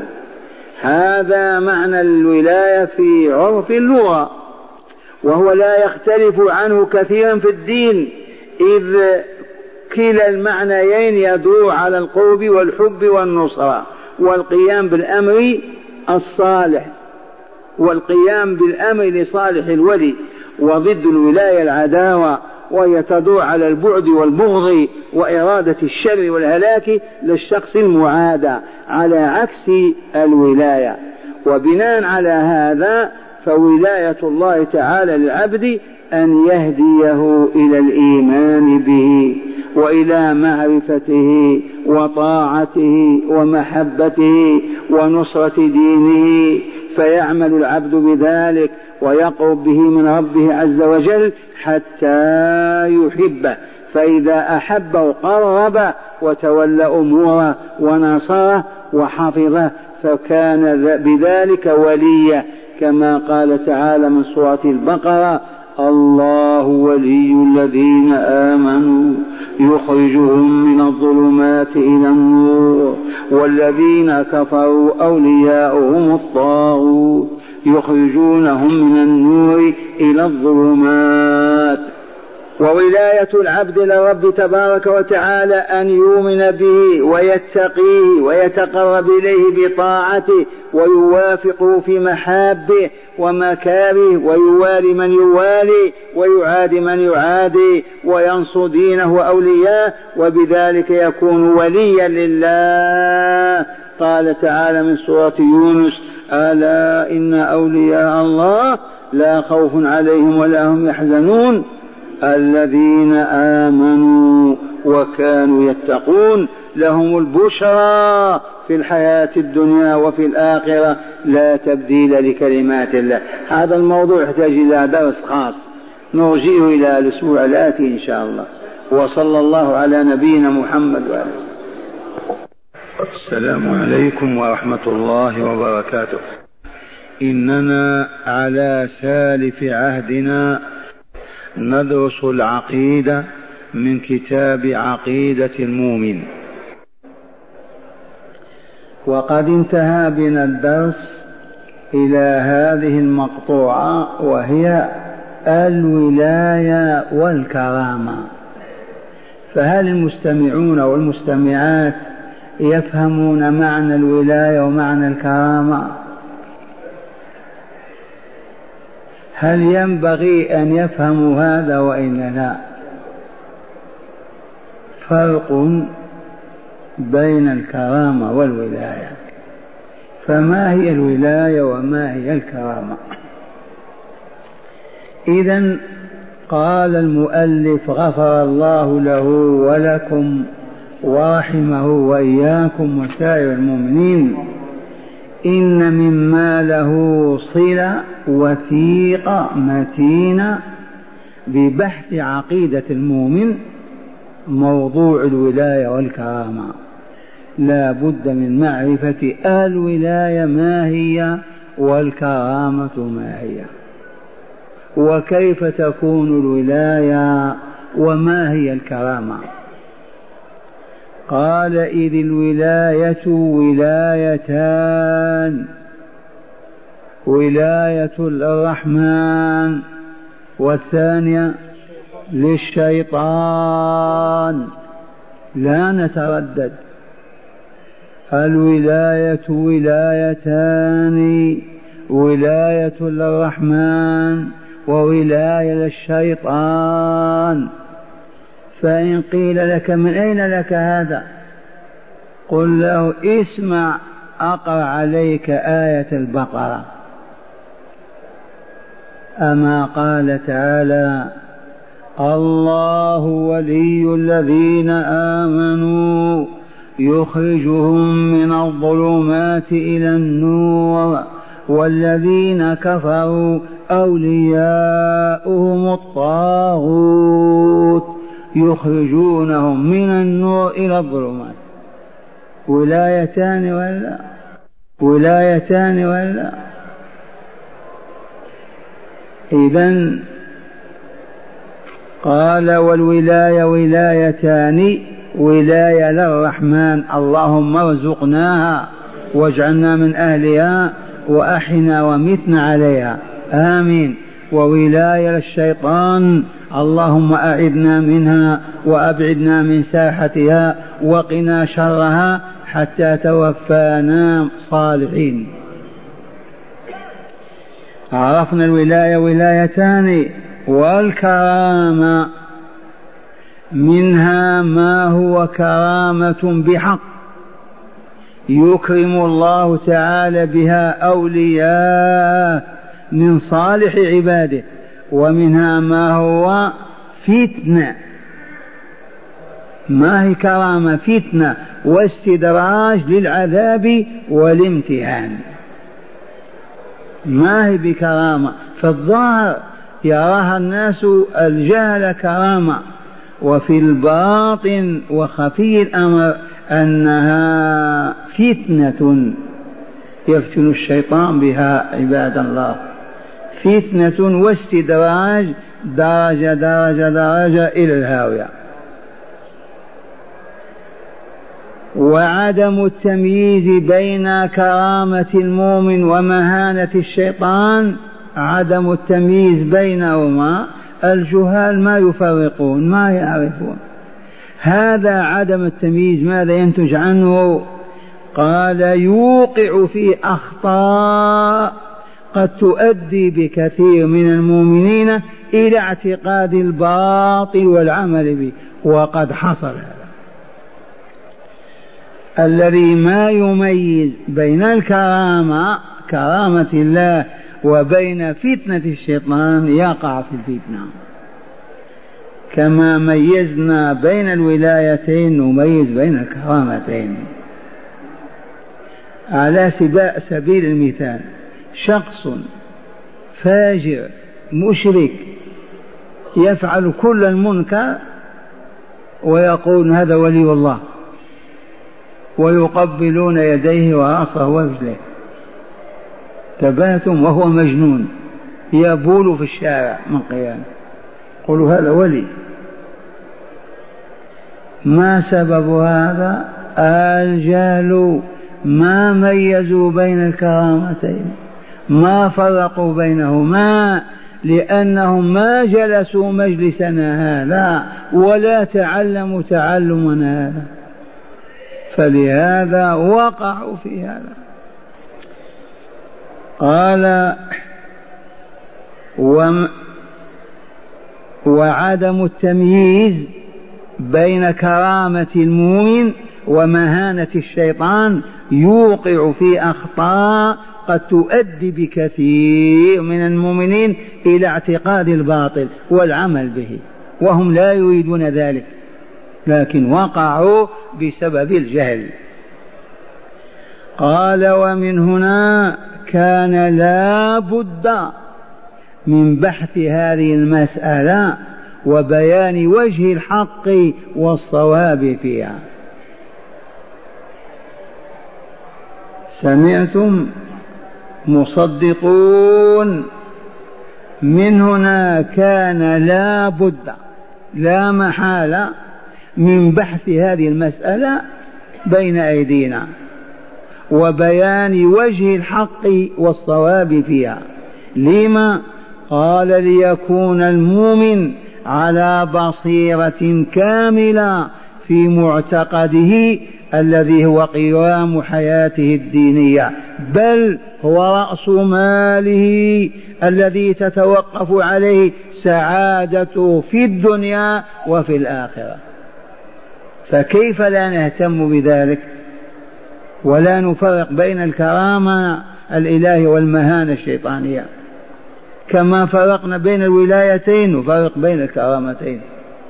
Speaker 1: هذا معنى الولاية في عرف اللغة، وهو لا يختلف عنه كثيرا في الدين، إذ كلا المعنيين يدور على القرب والحب والنصرة والقيام بالأمر الصالح والقيام بالأمر لصالح الولي، وضد الولاية العداوة، وهي تدور على البعد والبغض وإرادة الشر والهلاك للشخص المعادى، على عكس الولاية. وبناء على هذا فولاية الله تعالى للعبد أن يهديه إلى الإيمان به وإلى معرفته وطاعته ومحبته ونصرة دينه، فيعمل العبد بذلك ويقرب به من ربه عز وجل حتى يحبه، فإذا أحبه قرب وتولى أموره ونصره وحفظه، فكان بذلك وليا، كما قال تعالى من سورة البقرة: الله ولي الذين آمنوا يخرجهم من الظلمات إلى النور والذين كفروا أولياؤهم الطاغوت يخرجونهم من النور إلى الظلمات. وولاية العبد للرب تبارك وتعالى أن يؤمن به ويتقيه ويتقرب إليه بطاعته ويوافقه في محابه ومكاره، ويوالي من يوالي ويعادي من يعادي وينصر دينه وأولياءه، وبذلك يكون وليا لله. قال تعالى من سورة يونس: ألا إن أولياء الله لا خوف عليهم ولا هم يحزنون الذين آمنوا وكانوا يتقون لهم البشرى في الحياة الدنيا وفي الآخرة لا تبديل لكلمات الله. هذا الموضوع يحتاج إلى درس خاص نرجئه إلى الأسبوع الآتي إن شاء الله. وصلى الله على نبينا محمد وآله. السلام عليكم ورحمة الله وبركاته. إننا على سالف عهدنا ندرس العقيدة من كتاب عقيدة المؤمن، وقد انتهى بنا الدرس إلى هذه المقطوعة، وهي الولاية والكرامة. فهل المستمعون والمستمعات يفهمون معنى الولاية ومعنى الكرامة؟ هل ينبغي أن يفهموا هذا وإلا لا؟ فرق بين الكرامة والولاية. فما هي الولاية وما هي الكرامة؟ إذن قال المؤلف غفر الله له ولكم ورحمه وإياكم وسائر المؤمنين: إن مما له صلة وثيقة متينة ببحث عقيدة المؤمن موضوع الولاية والكرامة. لا بد من معرفة الولاية ما هي والكرامة ما هي، وكيف تكون الولاية وما هي الكرامة. قال: إذ الولاية ولايتان، ولاية للرحمن، والثانية للشيطان. لا نتردد، الولاية ولايتان، ولاية للرحمن وولاية للشيطان. فإن قيل لك من أين لك هذا؟ قل له اسمع أقرأ عليك آية البقرة. أما قال تعالى: الله ولي الذين آمنوا يخرجهم من الظلمات إلى النور والذين كفروا أولياؤهم الطاغوت يخرجونهم من النور إلى الظلمات. ولايتان ولا ولايتان ولا إذن قال: والولاية ولايتان، ولاية للرحمن اللهم ارزقناها واجعلنا من أهلها وأحنا ومتنا عليها آمين. وولاية للشيطان اللهم أعذنا منها وأبعدنا من ساحتها وقنا شرها حتى توفانا صالحين. عرفنا الولاية ولايتان. والكرامة منها ما هو كرامة بحق يكرم الله تعالى بها أولياء من صالح عباده، ومنها ما هو فتنة. ما هي كرامة؟ فتنة واستدراج للعذاب والامتحان. ما هي بكرامة؟ فالظاهر يراها الناس الجهل كرامة، وفي الباطن وخفي الأمر أنها فتنة يفتن الشيطان بها عباد الله. فتنة واستدراج درجة درجة درجة إلى الهاوية. وعدم التمييز بين كرامة المؤمن ومهانة الشيطان، عدم التمييز بينهما، الجهال ما يفرقون ما يعرفون. هذا عدم التمييز ماذا ينتج عنه؟ قال: يوقع في أخطاء قد تؤدي بكثير من المؤمنين إلى اعتقاد الباطل والعمل به، وقد حصل هذا. الذي ما يميز بين الكرامة كرامة الله وبين فتنة الشيطان يقع في الفتنة. كما ميزنا بين الولايتين نميز بين الكرامتين. على سبيل المثال، شخص فاجر مشرك يفعل كل المنكر ويقول هذا ولي الله، ويقبلون يديه ورأسه ورجليه، تباتم وهو مجنون يبول في الشارع من قيام، قولوا هذا ولي. ما سبب هذا؟ الجهل. ما ميزوا بين الكرامتين، ما فرقوا بينهما، لأنهم ما جلسوا مجلسنا هذا ولا تعلموا تعلمنا هذا، فلهذا وقعوا في هذا. قال: وعدم التمييز بين كرامة المؤمن ومهانة الشيطان يوقع في أخطاء قد تؤدي بكثير من المؤمنين إلى اعتقاد الباطل والعمل به، وهم لا يريدون ذلك، لكن وقعوا بسبب الجهل. قال: ومن هنا كان لا بد من بحث هذه المسألة وبيان وجه الحق والصواب فيها. سمعتم مصدقون؟ من هنا كان لا بد لا محالة من بحث هذه المسألة بين أيدينا وبيان وجه الحق والصواب فيها. لما؟ قال ليكون المؤمن على بصيرة كاملة في معتقده الذي هو قوام حياته الدينية، بل هو رأس ماله الذي تتوقف عليه سعادته في الدنيا وفي الآخرة. فكيف لا نهتم بذلك ولا نفرق بين الكرامة الإلهية والمهانة الشيطانية؟ كما فرقنا بين الولايتين نفرق بين الكرامتين.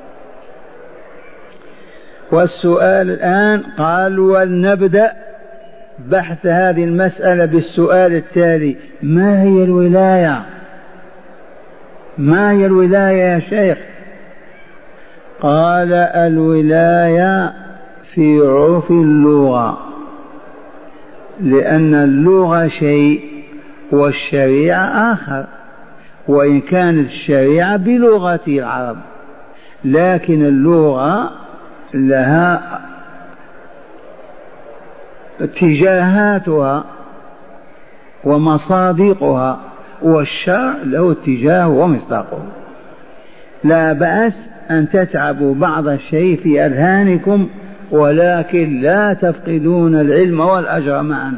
Speaker 1: والسؤال الآن قال ولنبدأ بحث هذه المسألة بالسؤال التالي: ما هي الولاية؟ ما هي الولاية يا شيخ؟ قال: الولاية في عرف اللغة، لأن اللغة شيء والشريعة آخر، وإن كانت الشريعة بلغة العرب، لكن اللغة لها اتجاهاتها ومصادقها، والشرع له اتجاه ومصداقه. لا بأس أن تتعبوا بعض الشيء في أذهانكم، ولكن لا تفقدون العلم والأجر معا.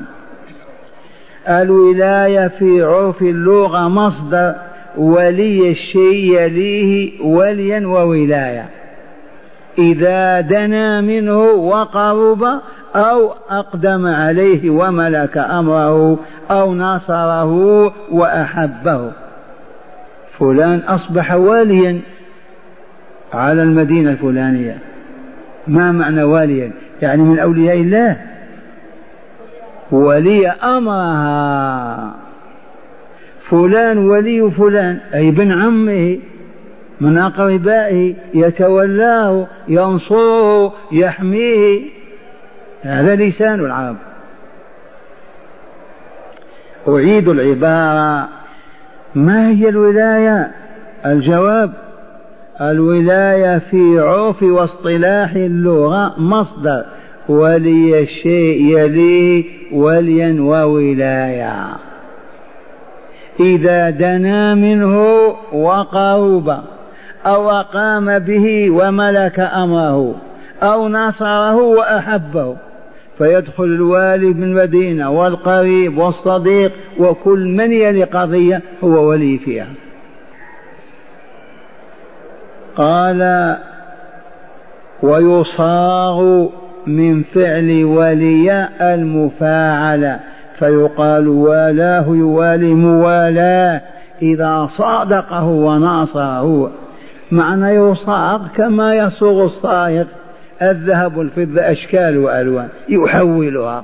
Speaker 1: الولاية في عرف اللغة مصدر ولي الشيء يليه وليا وولاية، إذا دنا منه وقرب أو أقدم عليه وملك أمره أو نصره وأحبه. فلان أصبح واليا على المدينة الفلانية. ما معنى واليا؟ يعني من أولياء الله، ولي أمرها. فلان ولي فلان أي ابن عمه من أقربائه، يتولاه ينصره يحميه. هذا لسان العرب. أعيد العبارة: ما هي الولاية؟ الجواب: الولاية في عرف واصطلاح اللغة مصدر ولي الشيء يليه وليا وولاية، إذا دنا منه وقرب أو أقام به وملك أمره أو نصره وأحبه، فيدخل الوالي بالمدينة والقريب والصديق وكل من يلي قضية هو ولي فيها. قال: ويصاغ من فعل ولي المفاعلة، فيقال والاه يوالي موالاه إذا صادقه وناصره. معنى يصاغ كما يصوغ الصائغ الذهب والفضة أشكال وألوان يحولها،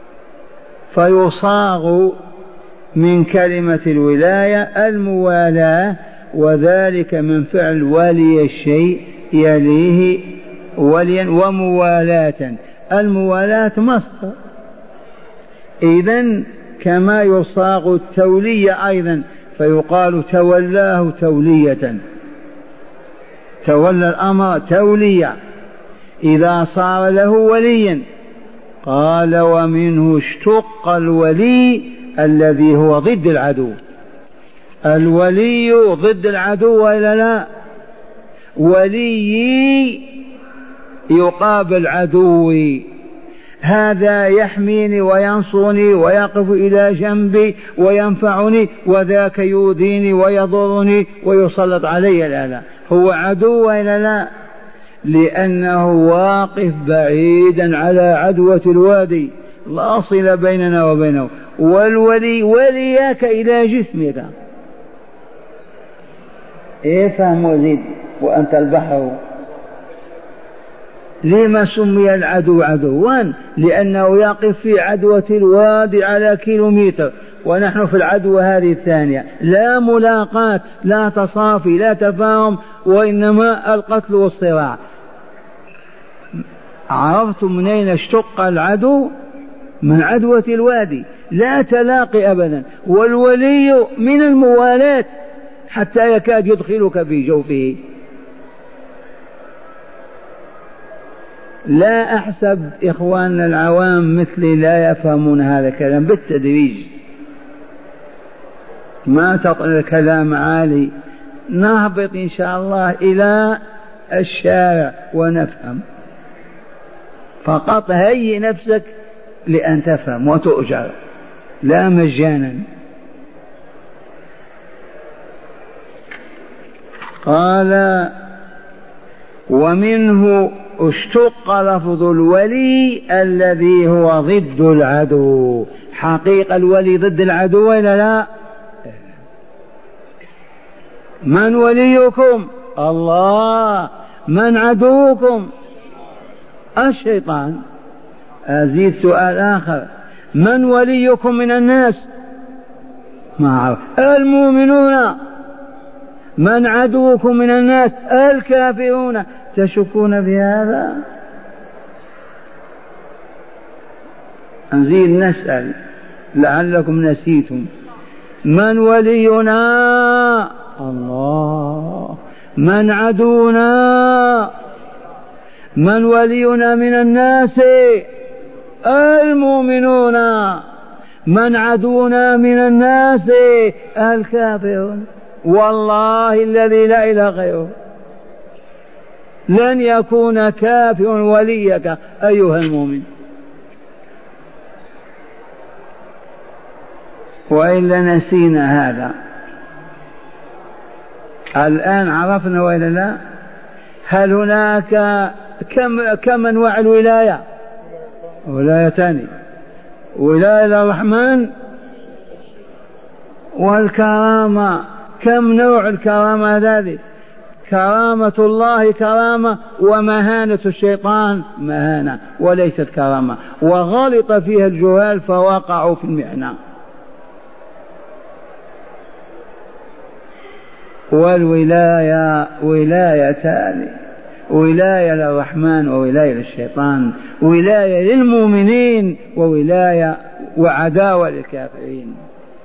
Speaker 1: فيصاغ من كلمة الولاية الموالاة، وذلك من فعل ولي الشيء يليه وليا وموالاة. الموالاة مصدر. إذن كما يصاغ التولية أيضا، فيقال تولاه تولية، تولى الأمر تولية إذا صار له وليا. قال: ومنه اشتق الولي الذي هو ضد العدو. الولي ضد العدو وإلا لا؟ ولي يقابل عدوي، هذا يحميني وينصرني ويقف إلى جنبي وينفعني، وذاك يؤذيني ويضرني ويسلط علي الأذى. هو عدو وإلا لا؟ لأنه واقف بعيدا على عدوة الوادي، لا صلة بيننا وبينه. والولي ولياك إلى جسمك. إيه فهم وزيد وأنت البحر. لما سمي العدو عدوان؟ لأنه يقف في عدوة الوادي على كيلومتر، ونحن في العدوة هذه الثانية، لا ملاقاة لا تصافي لا تفاهم، وإنما القتل والصراع. عرفتم من أين اشتق العدو؟ من عدوة الوادي، لا تلاقي أبدا. والولي من الموالاة حتى يكاد يدخلك في جوفه. لا أحسب إخواننا العوام مثلي لا يفهمون هذا الكلام، بالتدريج، ما تقل الكلام عالي، نهبط إن شاء الله إلى الشارع ونفهم. فقط هيئ نفسك لأن تفهم وتؤجر، لا مجانا. قال ومنه اشتق لفظ الولي الذي هو ضد العدو. حقيقة الولي ضد العدو ولا لا؟ من وليكم؟ الله. من عدوكم؟ الشيطان. أزيد سؤال آخر، من وليكم من الناس؟ ما أعرف. المؤمنون. من عدوكم من الناس؟ الكافرون. تشكون في هذا؟ نزيد نسأل لعلكم نسيتم. من ولينا؟ الله. من عدونا؟ من ولينا من الناس؟ المؤمنون. من عدونا من الناس؟ الكافرون. والله الذي لا إله غيره لن يكون كافر وليك أيها المؤمن، وإلا نسينا هذا. الآن عرفنا وإلا لا؟ هل هناك كم, كم أنواع الولاية؟ ولايتان، ولاية الرحمن والكرامة. كم نوع الكرامة هذه؟ كرامة الله كرامة، ومهانة الشيطان مهانة وليست كرامة، وغلط فيها الجهال فوقعوا في المحنة. والولاية ولايتان، ولاية للرحمن وولاية للشيطان، ولاية للمؤمنين وولاية وعداوة للكافرين.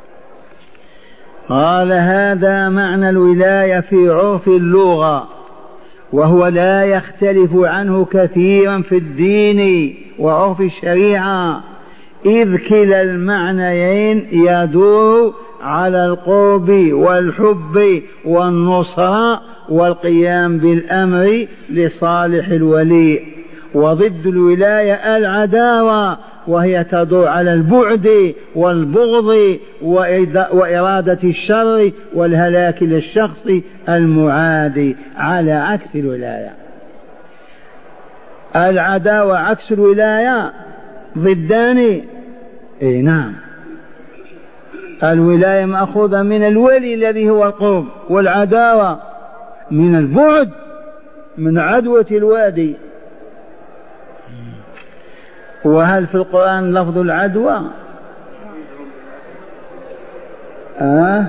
Speaker 1: قال هذا معنى الولاية في عرف اللغة، وهو لا يختلف عنه كثيرا في الدين وعرف الشريعة، إذ كلا المعنيين يدور على القرب والحب والنصرة والقيام بالأمر لصالح الولي. وضد الولاية العداوة، وهي تدور على البعد والبغض وإرادة الشر والهلاك للشخص المعادي، على عكس الولاية. العداوة عكس الولاية، ضدان. اي نعم. الولاية مأخوذة من الولي الذي هو القرب، والعداوة من البعد، من عدوة الوادي. وهل في القرآن لفظ العدوى؟ أه؟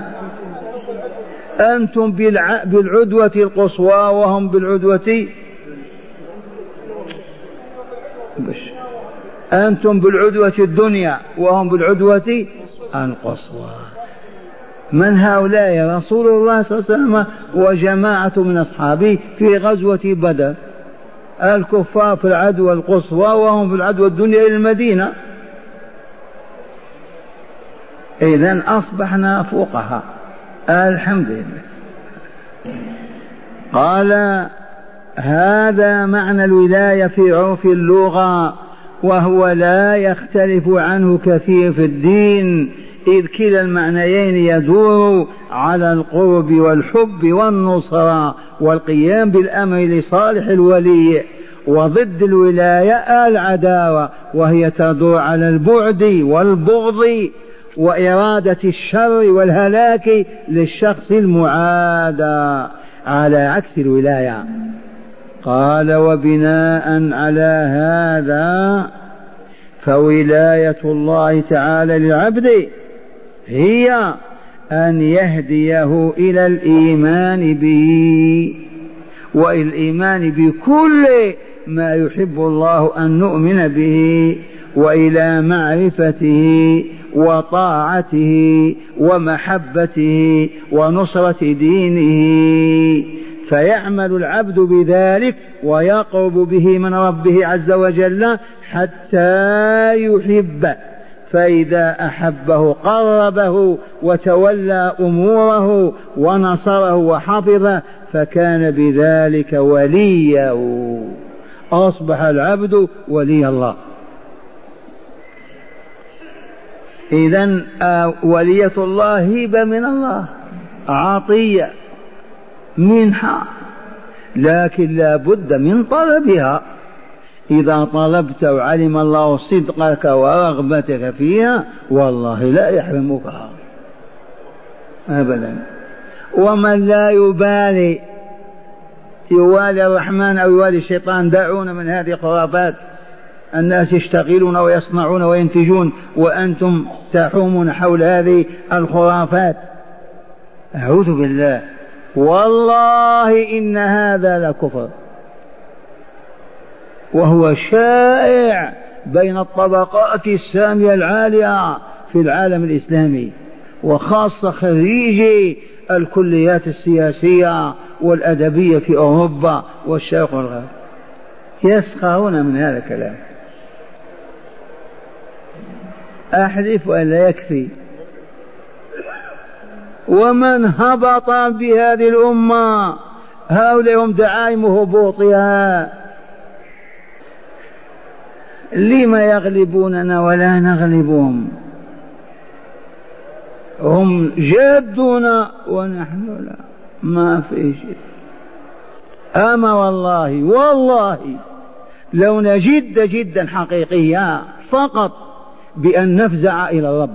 Speaker 1: أنتم بالعدوة القصوى وهم بالعدوة، أنتم بالعدوة الدنيا وهم بالعدوة القصوى. من هؤلاء؟ رسول الله صلى الله عليه وسلم وجماعة من أصحابه في غزوة بدر. الكفار في العدوى القصوى وهم في العدوى الدنيا إلى المدينة. إذن أصبحنا فقهاء الحمد لله. قال هذا معنى الولاية في عرف اللغة، وهو لا يختلف عنه كثير في الدين، إذ كلا المعنيين يدور على القرب والحب والنصرة والقيام بالأمر لصالح الولي. وضد الولاية العداوة، وهي تدور على البعد والبغض وإرادة الشر والهلاك للشخص المعادى، على عكس الولاية. قال وبناء على هذا فولاية الله تعالى للعبد هي أن يهديه إلى الإيمان به، والإيمان بكل ما يحب الله أن نؤمن به، وإلى معرفته وطاعته ومحبته ونصرة دينه. فيعمل العبد بذلك ويقرب به من ربه عز وجل حتى يحبه، فإذا أحبه قربه وتولى أموره ونصره وحفظه، فكان بذلك وليه، أصبح العبد ولي الله. إذن ولية الله هبة من الله، عطية، منحة، لكن لا بد من طلبها. إذا طلبت وعلم الله صدقك ورغبتك فيها والله لا يحرمك أبدا. ومن لا يبالي يوالي الرحمن أو يوالي الشيطان، دعونا من هذه الخرافات. الناس يشتغلون ويصنعون وينتجون وأنتم تحومون حول هذه الخرافات. أعوذ بالله، والله إن هذا لكفر، وهو شائع بين الطبقات السامية العالية في العالم الإسلامي، وخاصة خريجي الكليات السياسية والأدبية في أوروبا والشرق والغرب يسخرون من هذا الكلام. أحلف ولا يكفي. ومن هبط بهذه الأمة هؤلاء هم دعائم هبوطها. لما يغلبوننا ولا نغلبهم؟ هم جادنا ونحن لا، ما في شيء. أما والله والله لو نجد جدا حقيقيا فقط بأن نفزع إلى الرب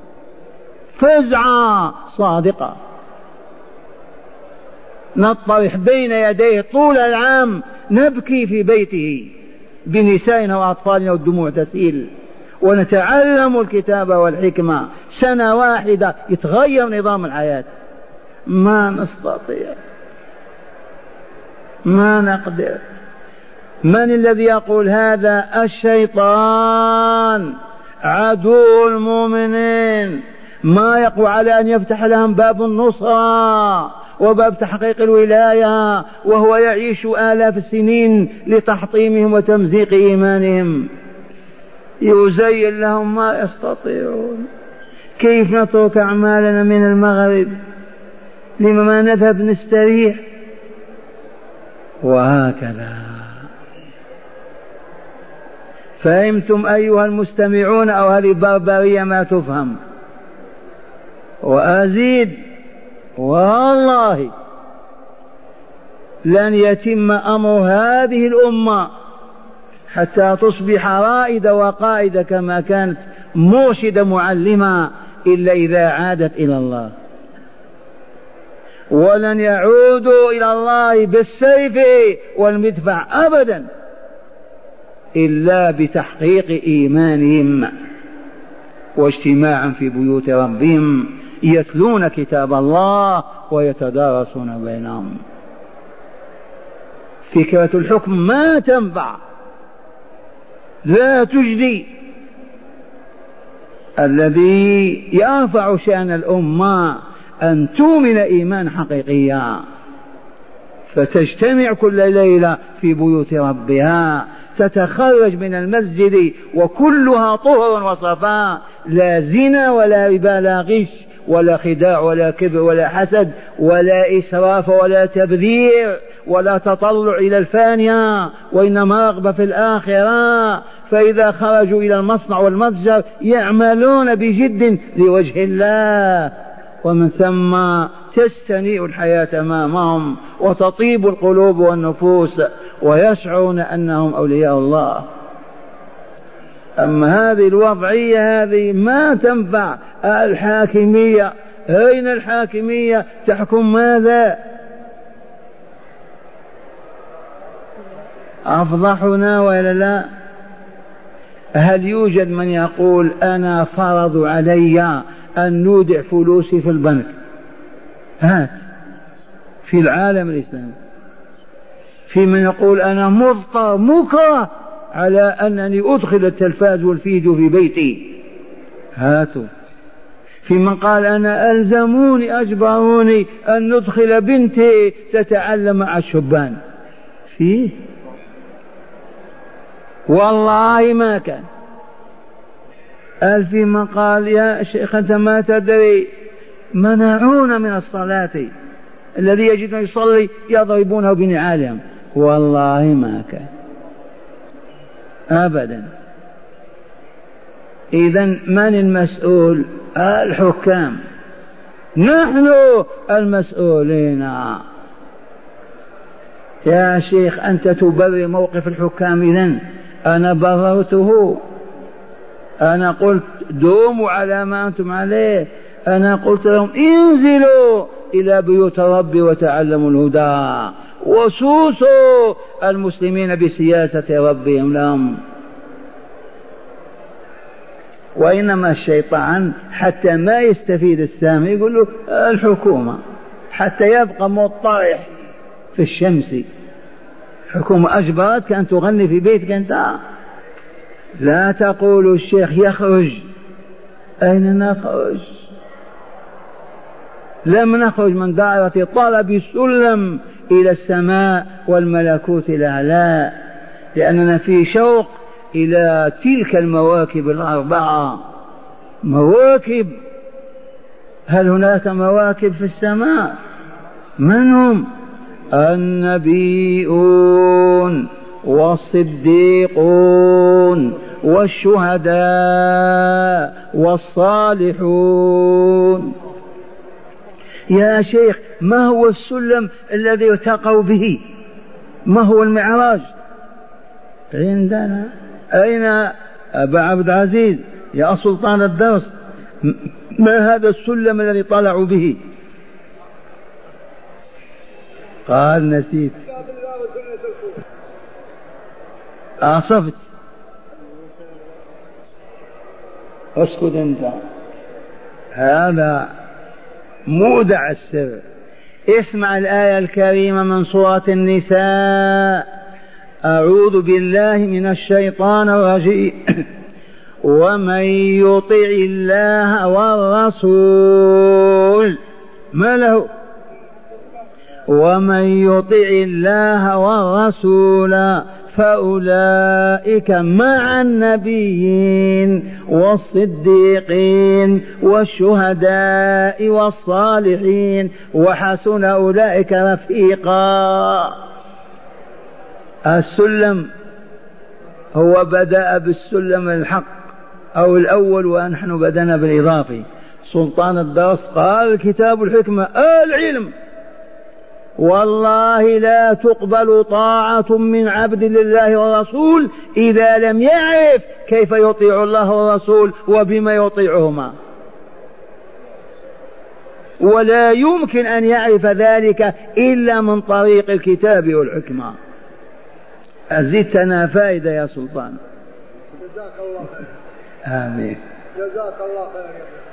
Speaker 1: فزعة صادقة، نطرح بين يديه طول العام، نبكي في بيته بنسائنا وأطفالنا والدموع تسيل، ونتعلم الكتاب والحكمة. سنة واحدة يتغير نظام الحياة. ما نستطيع، ما نقدر. من الذي يقول هذا؟ الشيطان عدو المؤمنين، ما يقوى على أن يفتح لهم باب النصرة وباب تحقيق الولاية، وهو يعيش آلاف السنين لتحطيمهم وتمزيق إيمانهم. يزين لهم ما يستطيعون. كيف نترك أعمالنا من المغرب؟ لما ما نذهب نستريح؟ وهكذا. فهمتم أيها المستمعون أو هذه بربرية ما تفهم؟ وأزيد، والله لن يتم أمر هذه الأمة حتى تصبح رائدة وقائدة كما كانت مرشدة معلمة إلا إذا عادت إلى الله. ولن يعودوا إلى الله بالسيف والمدفع أبدا إلا بتحقيق إيمانهم واجتماعا في بيوت ربهم يتلون كتاب الله ويتدارسون بينهم. فكرة الحكم ما تنفع، لا تجدي. الذي يرفع شأن الأمة أن تؤمن إيمان حقيقيا، فتجتمع كل ليلة في بيوت ربها، تتخرج من المسجد وكلها طهر وصفاء، لا زنا ولا ربا لا غش ولا خداع ولا كبر ولا حسد ولا إسراف ولا تبذير ولا تطلع إلى الفانية، وإنما رغبة في الآخرة. فإذا خرجوا إلى المصنع والمتجر يعملون بجد لوجه الله، ومن ثم تستنيء الحياة أمامهم وتطيب القلوب والنفوس ويشعرون أنهم أولياء الله. أما هذه الوضعية هذه ما تنفع. الحاكمية، أين الحاكمية؟ تحكم ماذا؟ أفضحنا ولا لا؟ هل يوجد من يقول أنا فرض علي أن نودع فلوسي في البنك؟ هات في العالم الإسلامي. في من يقول أنا مضطر مكره على أنني أدخل التلفاز والفيديو في بيتي؟ هاتوا. في من قال أنا ألزموني أجبروني أن ندخل بنتي تتعلم مع الشبان فيه، والله ما كان. قال في من قال يا شيخ أنت ما تدري منعونا من الصلاة، الذي يجد أن يصلي يضربونه بنعالهم، والله ما كان أبدا. إذن من المسؤول؟ الحكام، نحن المسؤولين. يا شيخ أنت تبرر موقف الحكام، إذن أنا بررته، أنا قلت دوموا على ما أنتم عليه، أنا قلت لهم انزلوا إلى بيوت ربي وتعلموا الهدى وسوسوا المسلمين بسياسة ربهم لهم. وإنما الشيطان حتى ما يستفيد السامع يقول له الحكومة، حتى يبقى مطرح في الشمس. الحكومة أجبرتك أن تغني في بيتك أنت. لا تقولوا الشيخ يخرج، أين نخرج؟ لم نخرج من دائرة طلب السلم إلى السماء والملكوت الأعلى، لأننا في شوق إلى تلك المواكب الأربعة. مواكب، هل هناك مواكب في السماء؟ من هم؟ النبيون والصديقون والشهداء والصالحون. يا شيخ ما هو السلم الذي يرتقوا به؟ ما هو المعراج؟ عندنا. أين أبا عبد العزيز يا سلطان الدرس؟ ما هذا السلم الذي طلعوا به؟ قال نسيت. أصفت. اسكت أنت، هذا مودع السر. اسمع الآية الكريمة من سورة النساء: أعوذ بالله من الشيطان الرجيم ومن يطع الله والرسول ما له ومن يطع الله والرسول فأولئك مع النبيين والصديقين والشهداء والصالحين وحسن أولئك رفيقا. السلم هو بدأ بالسلم الحق أو الأول، ونحن بدأنا بالإضافي. سلطان الدرس قال كتاب الحكمة العلم. والله لا تقبل طاعة من عبد لله والرسول إذا لم يعرف كيف يطيع الله والرسول وبما يطيعهما، ولا يمكن أن يعرف ذلك إلا من طريق الكتاب والحكمة. أزدتنا فائدة يا سلطان.
Speaker 2: جزاك الله خير.
Speaker 1: آمين.
Speaker 2: جزاك الله خير.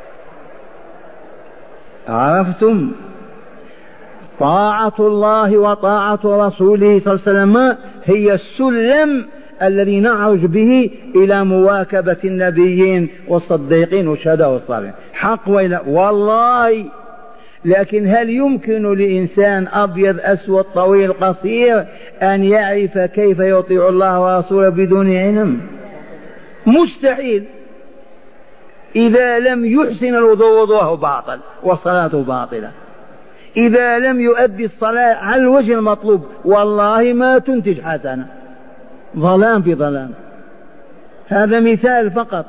Speaker 1: عرفتم؟ طاعة الله وطاعة رسوله صلى الله عليه وسلم هي السلم الذي نعرج به إلى مواكبة النبيين والصديقين والشهداء والصالحين. حق وإلا والله. لكن هل يمكن لإنسان أبيض أسود طويل قصير أن يعرف كيف يطيع الله ورسوله بدون علم؟ مستحيل. إذا لم يحسن الوضوء وضوءه باطل وصلاته باطلة. إذا لم يؤدي الصلاة على الوجه المطلوب والله ما تنتج حسنة، ظلام في ظلام. هذا مثال فقط.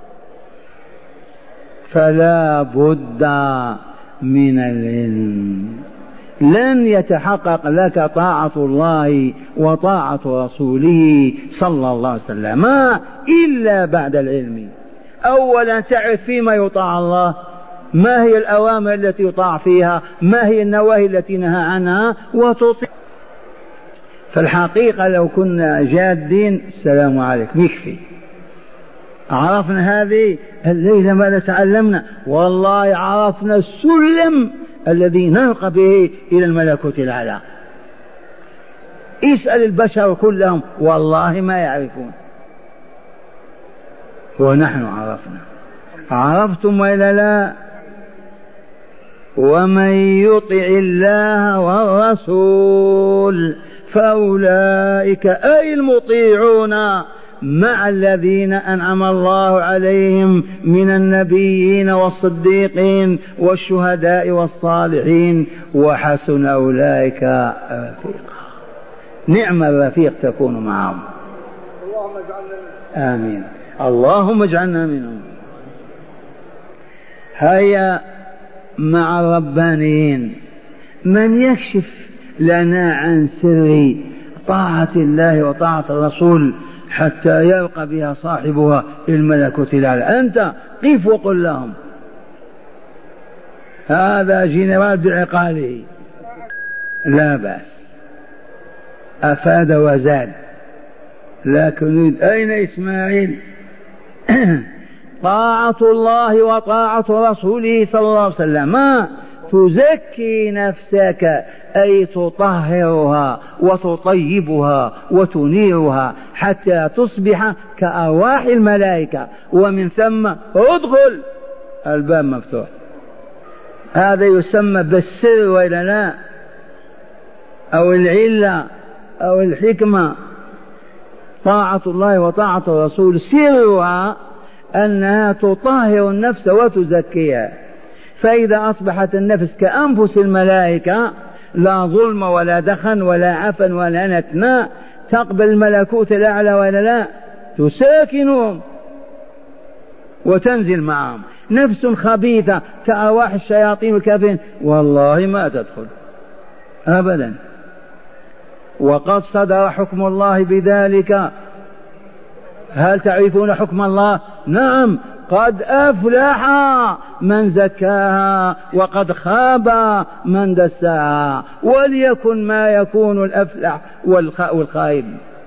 Speaker 1: فلا بد من العلم. لن يتحقق لك طاعة الله وطاعة رسوله صلى الله عليه وسلم إلا بعد العلم. أولا تعرف فيما يطاع الله، ما هي الأوامر التي يطاع فيها، ما هي النواهي التي نهى عنها وتطيع. فالحقيقة لو كنا جادين السلام عليكم يكفي. عرفنا هذه الليلة ماذا تعلمنا؟ والله عرفنا السلم الذي نرقى به إلى الملكوت الأعلى. اسأل البشر كلهم والله ما يعرفون، ونحن عرفنا. عرفتم وإلا لا؟ ومن يطع الله والرسول فأولئك أي المطيعون مع الذين أنعم الله عليهم من النبيين والصديقين والشهداء والصالحين وحسن أولئك رفيقا. نعم الرفيق تكون معهم.
Speaker 2: اللهم اجعلنا
Speaker 1: آمين. اللهم اجعلنا منهم. هيا مع الربانيين من يكشف لنا عن سر طاعة الله وطاعة الرسول حتى يلقى بها صاحبها الملكوت الأعلى. أنت قف وقل لهم. هذا جنرال بعقاله لا بأس، أفاد وزاد. لكن أين إسماعيل؟ طاعة الله وطاعة رسوله صلى الله عليه وسلم ما تزكي نفسك، أي تطهرها وتطيبها وتنيرها حتى تصبح كأرواح الملائكة، ومن ثم ادخل الباب مفتوح. هذا يسمى بالسر وإلا لا؟ أو العلة أو الحكمة. طاعة الله وطاعة الرسول سرها أنها تطهر النفس وتزكيها، فإذا أصبحت النفس كأنفس الملائكة لا ظلم ولا دخن ولا عفن ولا نتنا، تقبل الملكوت الأعلى ولا لا؟ تساكنهم وتنزل معهم. نفس خبيثة كأرواح الشياطين والكافرين والله ما تدخل أبدا. وقد صدر حكم الله بذلك. هل تعرفون حكم الله؟ نعم. قد أفلح من زكاها وقد خاب من دساها، وليكن ما يكون الأفلح والخائب.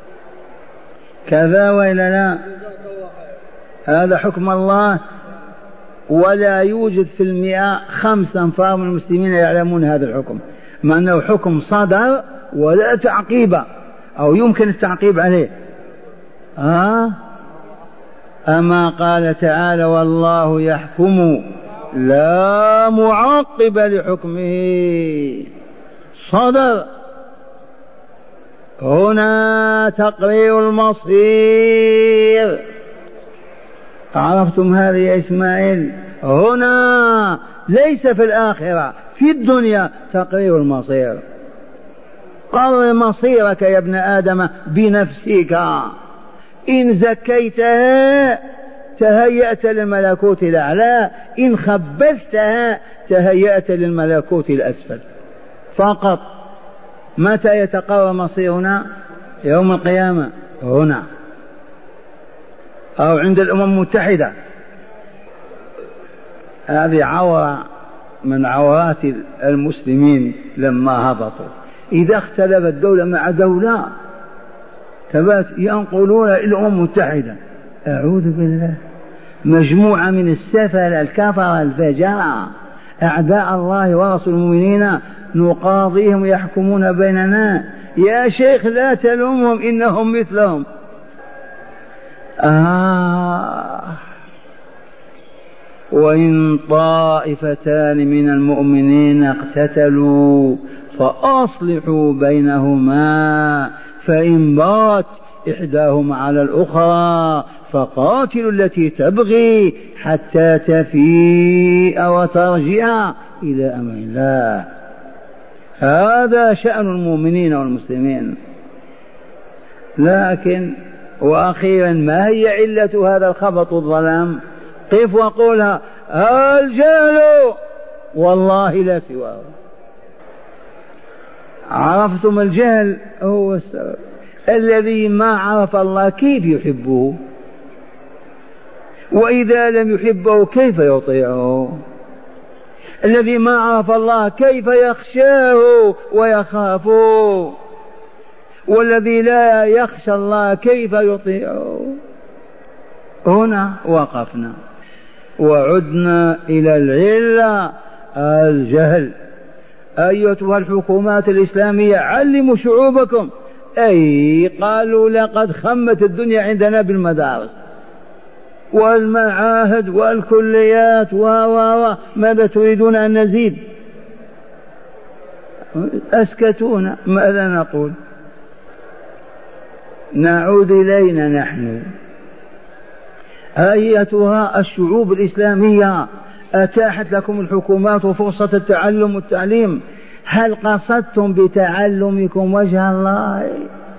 Speaker 1: كذا وإلا لا؟ هذا حكم الله. ولا يوجد في المئة خمس أنفار من المسلمين يعلمون هذا الحكم، مع أنه حكم صدر ولا تعقيب أو يمكن التعقيب عليه. آه؟ أما قال تعالى والله يحكم لا معقب لحكمه. صدر. هنا تقرير المصير. عرفتم هذا يا إسماعيل؟ هنا ليس في الآخرة، في الدنيا تقرير المصير. قرر مصيرك يا ابن آدم بنفسك. إن زكيتها تهيأت للملكوت الأعلى، إن خبثتها تهيأت للملكوت الأسفل فقط. متى يتقرر مصيرنا؟ يوم القيامة هنا أو عند الأمم المتحدة. هذه عورة من عورات المسلمين لما هبطوا. إذا اختلفت دولة مع دولة ثبات ينقلون إلى الأمم المتحدة. أعوذ بالله. مجموعة من السفل الكفر الفجار أعداء الله ورسول المؤمنين نقاضيهم يحكمون بيننا. يا شيخ لا تلومهم إنهم مثلهم. آه. وإن طائفتان من المؤمنين اقتتلوا فأصلحوا بينهما فإن بغت إحداهما على الأخرى فقاتلوا التي تبغي حتى تفيء وترجع إلى أمر الله. هذا شأن المؤمنين والمسلمين. لكن وأخيرا ما هي علة هذا الخبط الظلام؟ قف وقولها. الجهل والله لا سواه. عرفتم الجهل هو السبب. الذي ما عرف الله كيف يحبه؟ وإذا لم يحبه كيف يطيعه؟ الذي ما عرف الله كيف يخشاه ويخافه؟ والذي لا يخشى الله كيف يطيعه؟ هنا وقفنا وعدنا إلى العلة الجهل. أيتها الحكومات الإسلامية علموا شعوبكم. أي قالوا لقد خمت الدنيا عندنا بالمدارس والمعاهد والكليات و و ماذا تريدون أن نزيد؟ أسكتونا، ماذا نقول؟ نعود إلينا نحن. أيتها الشعوب الإسلامية، أتاحت لكم الحكومات فرصة التعلم والتعليم، هل قصدتم بتعلمكم وجه الله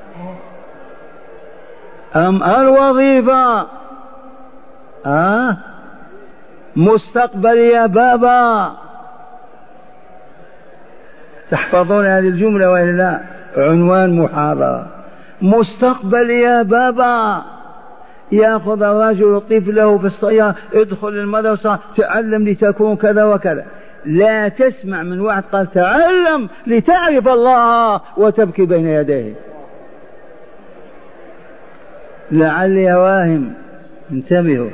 Speaker 1: أم الوظيفة؟ آه مستقبل يا بابا. تحفظون هذه الجملة وإلا لا؟ عنوان محاضرة، مستقبل يا بابا. يأخذ الرجل طفله في السيارة، ادخل المدرسة تعلم لتكون كذا وكذا. لا تسمع من واحد قال تعلم لتعرف الله وتبكي بين يديه. لعلي واهم، انتبهوا.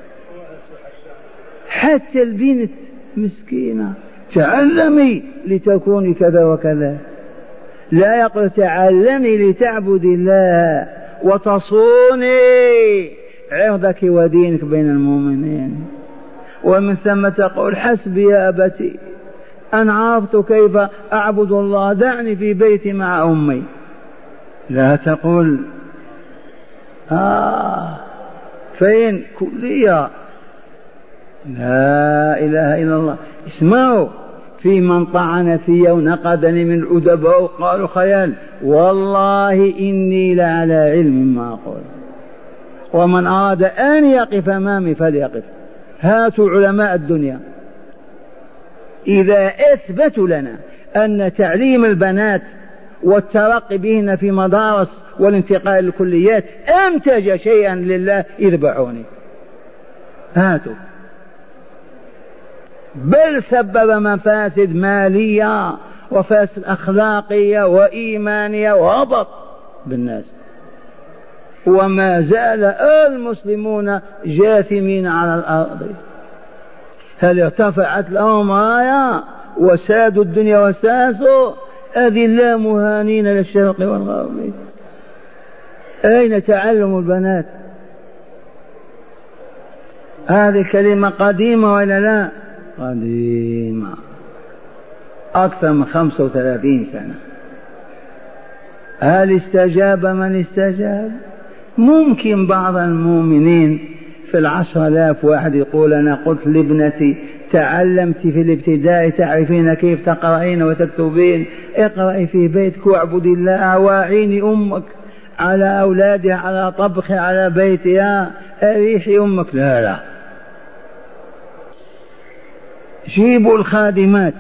Speaker 1: حتى البنت مسكينة تعلمي لتكوني كذا وكذا، لا يقول تعلمي لتعبد الله وتصوني عرضك ودينك بين المؤمنين. ومن ثم تقول حسبي يا أبتي أن عرفت كيف أعبد الله، دعني في بيتي مع أمي. لا تقول آه فين كلية، لا إله إلا الله. اسمعوا، في من طعن في ونقدني من الأدباء وقالوا خيال، والله إني لعلى علم ما أقول، ومن أراد أن يقف أمامي فليقف. هاتوا علماء الدنيا إذا أثبتوا لنا أن تعليم البنات والترقي بهن في مدارس والانتقال للكليات أنتج شيئا لله اذبحوني. هاتوا. بل سبب مفاسد مالية وفاسد أخلاقية وإيمانية وهبط بالناس، وما زال المسلمون جاثمين على الأرض. هل ارتفعت لهم راية وسادوا الدنيا وساسوا؟ أذلاء مهانين للشرق والغرب. أين تعلم البنات؟ هذه كلمة قديمة ولا لا؟ قديمة، أكثر من خمسة وثلاثين سنة. هل استجاب من استجاب؟ ممكن بعض المؤمنين في العشر آلاف واحد يقول أنا قلت لابنتي تعلمت في الابتداء تعرفين كيف تقرأين وتكتبين، اقرأي في بيتك واعبدي الله، واعيني أمك على أولادها، على طبخ على بيتها، أريحي أمك. لا لا، جيبوا الخادمات.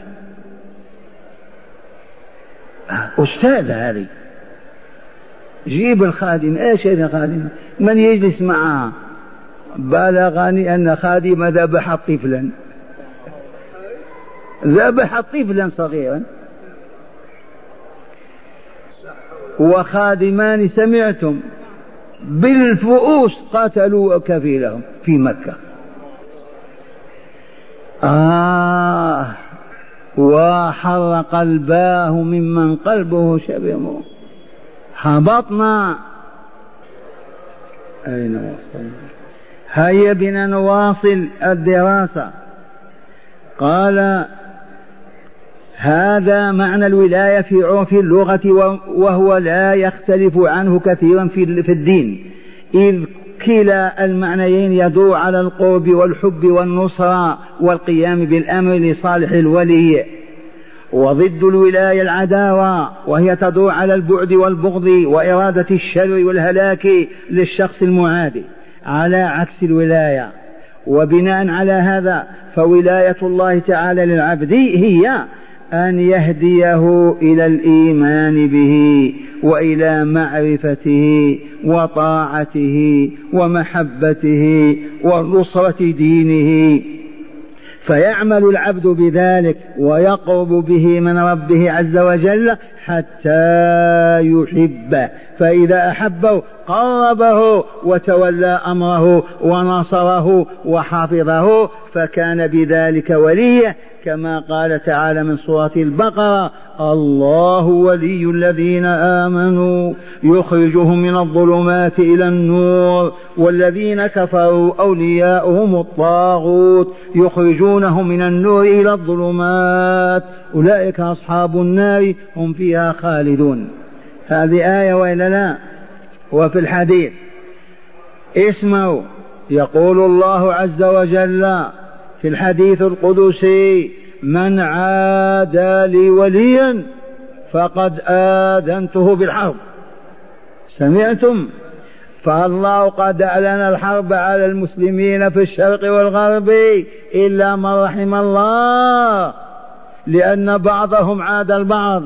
Speaker 1: أستاذ هذه، جيب الخادم. ايش هذه الخادمة؟ من يجلس معها؟ بلغني أن خادمة ذبحت طفلا، ذبحت طفلا صغيرا. وخادمان سمعتم بالفؤوس قتلوا كفيلهم في مكة. آه وحر قلباه ممن قلبه شبم. هبطنا. أين وصلنا؟ هيا بنا نواصل الدراسة. قال هذا معنى الولاية في عرف اللغة، وهو لا يختلف عنه كثيرا في الدين، إذ كلا المعنيين يدور على القرب والحب والنصرة والقيام بالأمر لصالح الولي. وضد الولاية العداوة، وهي تدور على البعد والبغض وإرادة الشر والهلاك للشخص المعادي، على عكس الولاية. وبناء على هذا فولاية الله تعالى للعبد هي أن يهديه إلى الإيمان به وإلى معرفته وطاعته ومحبته ونصرة دينه، فيعمل العبد بذلك ويقرب به من ربه عز وجل حتى يحبه، فإذا أحبه قربه وتولى أمره ونصره وحفظه، فكان بذلك وليا، كما قال تعالى من سورة البقرة: الله ولي الذين آمنوا يخرجهم من الظلمات إلى النور والذين كفروا أولياؤهم الطاغوت يخرجونهم من النور إلى الظلمات أولئك أصحاب النار هم فيها خالدون. هذه آية وإلا لا؟ وفي الحديث اسمعوا، يقول الله عز وجل في الحديث القدسي: من عادى لي وليا فقد آذنته بالحرب. سمعتم؟ فالله قد أعلن الحرب على المسلمين في الشرق والغرب إلا من رحم الله، لأن بعضهم عاد البعض.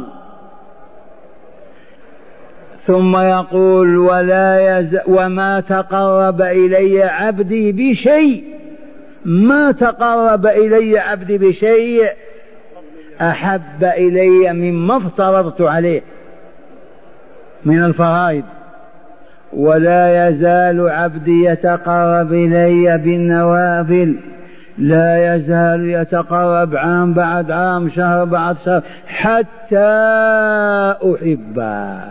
Speaker 1: ثم يقول: ولا يز... وما تقرب إلي عبدي بشيء، ما تقرب إلي عبدي بشيء أحب إلي مما افترضت عليه من الفرائض. ولا يزال عبدي يتقرب إلي بالنوافل، لا يزال يتقرب عام بعد عام، شهر بعد شهر، حتى أحبه.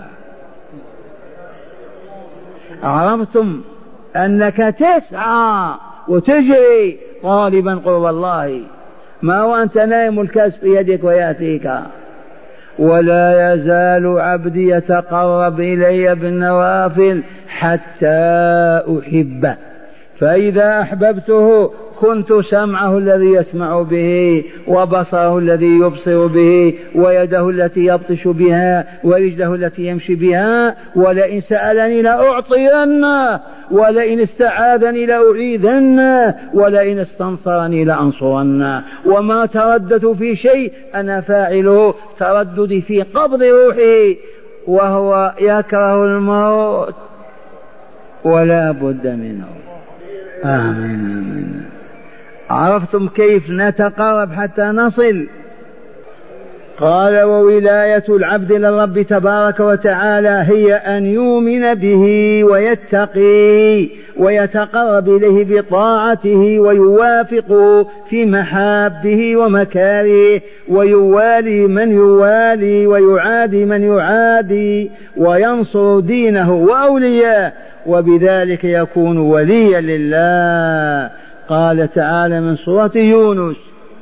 Speaker 1: عرفتم أنك تسعى وتجري طالبا قرب الله، ما وأنت نايم الكاس في يدك ويأتيك. ولا يزال عبدي يتقرب إلي بالنوافل حتى أحبه، فإذا أحببته كنت سمعه الذي يسمع به، وبصره الذي يبصر به، ويده التي يبطش بها، ورجله التي يمشي بها. ولئن سألني لأعطينه، ولئن استعاذني لأعيذنه، ولئن استنصرني لأنصرنه. وما ترددت في شيء أنا فاعله، ترددي في قبض روحي، وهو يكره الموت ولا بد منه. آمين آمين. عرفتم كيف نتقرب حتى نصل؟ قال: وولاية العبد للرب تبارك وتعالى هي أن يؤمن به ويتقي ويتقرب إليه بطاعته، ويوافقه في محابه ومكاره، ويوالي من يوالي ويعادي من يعادي، وينصر دينه وأولياءه، وبذلك يكون وليا لله. قال تعالى من سورة يونس: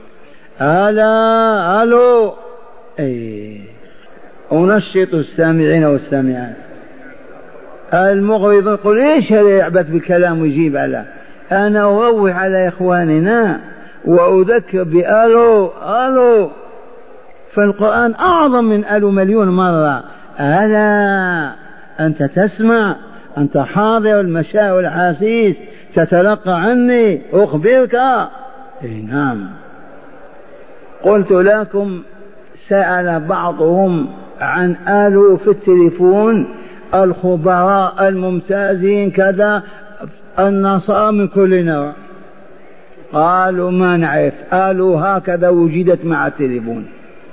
Speaker 1: ألا ألو أي أنشط السامعين والسامعات. المغرض يقول: إيش هذا يعبث بالكلام ويجيب على؟ أنا أروح على إخواننا وأذكر بألو ألو، فالقرآن أعظم من ألو مليون مرة. ألا أنت تسمع، أنت حاضر المشاعر والأحاسيس، تتلقى عني، أخبرك. إيه نعم. قلت لكم سأل بعضهم عن ألو في التليفون، الخبراء الممتازين كذا، النصارى من كل نوع، قالوا ما نعرف ألو هكذا وجدت مع التليفون.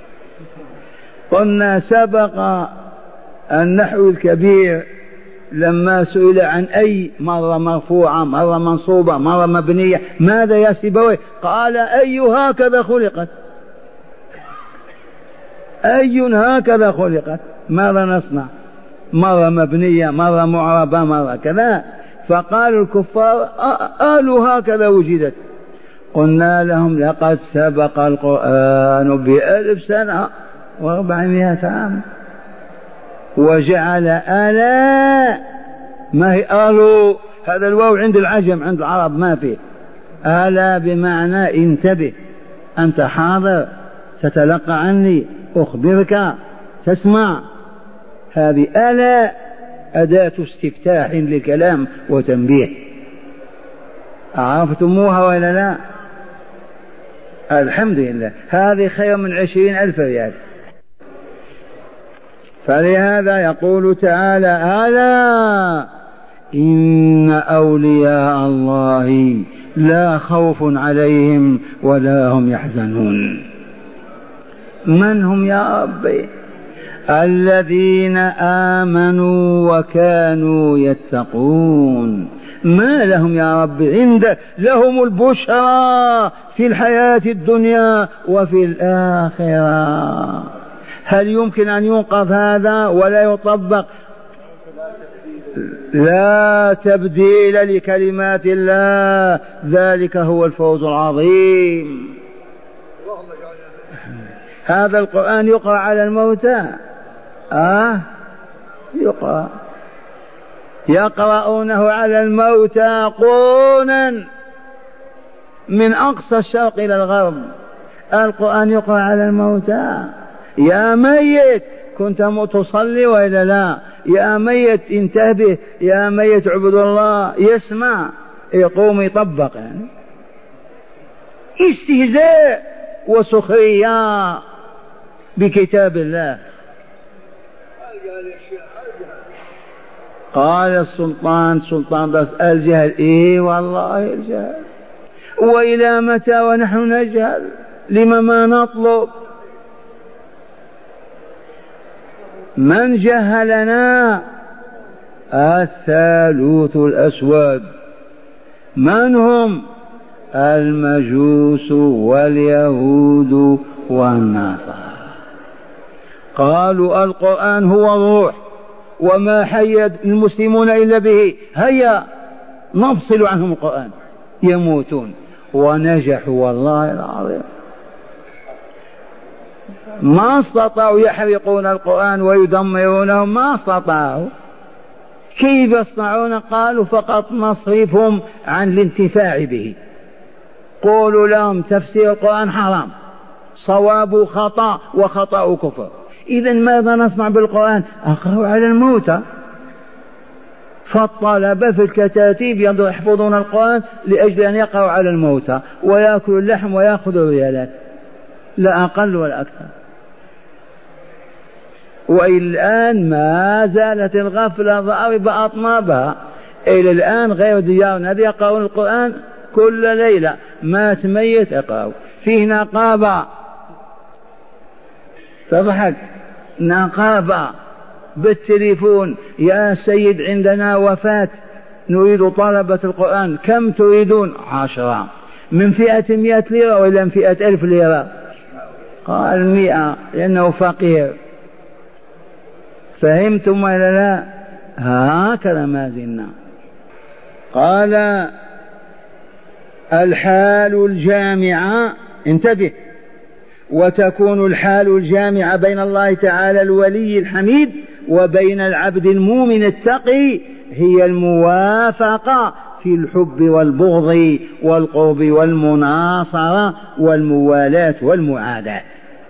Speaker 1: قلنا سبق النحو الكبير لما سئل عن أي، مرة مرفوعة مرة منصوبة مرة مبنية، ماذا يا سيبويه؟ قال: أي هكذا خلقت، أي هكذا خلقت، ماذا نصنع؟ مرة مبنية مرة معربة مرة كذا. فقالوا الكفار: آلوا هكذا وجدت. قلنا لهم: لقد سبق القرآن بألف سنة وأربعمائة عام وجعل آلاء، ما هي آلو، هذا الواو عند العجم، عند العرب ما فيه. آلا بمعنى انتبه، أنت حاضر، تتلقى عني، أخبرك، تسمع. هذه آلاء أداة استفتاح للكلام وتنبيه. عرفتموها ولا لا؟ الحمد لله. هذه خير من عشرين ألف ريال. فلهذا يقول تعالى: ألا إن أولياء الله لا خوف عليهم ولا هم يحزنون. من هم يا ربي؟ الذين آمنوا وكانوا يتقون. ما لهم يا رب عند لهم البشرى في الحياة الدنيا وفي الآخرة. هل يمكن أن ينقض هذا ولا يطبق؟ لا تبديل لكلمات الله، ذلك هو الفوز العظيم. هذا القرآن يقرأ على الموتى، آه يقرأ يقرؤونه على الموتى قرونا من أقصى الشرق إلى الغرب. القرآن يقرأ على الموتى. يا ميت كنت تصلي وإلا لا؟ يا ميت انتبه، يا ميت اعبد الله. يسمع يقوم يطبق. يعني استهزاء وسخرية بكتاب الله. قال السلطان سلطان بس الجهل. ايه والله الجهل. وإلى متى ونحن نجهل؟ لما ما نطلب؟ من جهلنا؟ الثالوث الأسود. من هم؟ المجوس واليهود والنصارى. قالوا القرآن هو الروح وما حي المسلمون إلا به، هيا نفصل عنهم القرآن. يموتون. ونجحوا والله العظيم. ما استطاعوا يحرقون القرآن ويدمرونه، ما استطاعوا. كيف يصنعون؟ قالوا فقط نصرفهم عن الانتفاع به. قولوا لهم تفسير القرآن حرام، صواب خطأ وخطأ كفر. إذن ماذا نصنع بالقرآن؟ أقرأوا على الموتى. فالطلبة في الكتاتيب يحفظون القرآن لأجل أن يقرأوا على الموتى ويأكلوا اللحم ويأخذوا الريالات، لا أقل ولا أكثر. والآن ما زالت الغفلة ضاربة أطنابها إلى الآن. غير ديارنا هذه يقرؤون القرآن كل ليلة. مات ميت يقرأوا. فيه نقابة تضحك، نقابة بالتليفون. يا سيد عندنا وفاة نريد طلبة القرآن، كم تريدون؟ عشرة. من فئة مئة ليرة وإلى من فئة ألف ليرة؟ قال مئة لأنه فقير. فهمتم ولا لا؟ هكذا ما زلنا. قال الحال الجامعة، انتبه، وتكون الحال الجامعة بين الله تعالى الولي الحميد وبين العبد المؤمن التقي هي الموافقة في الحب والبغض والقرب والمناصرة والموالاة والمعاداة.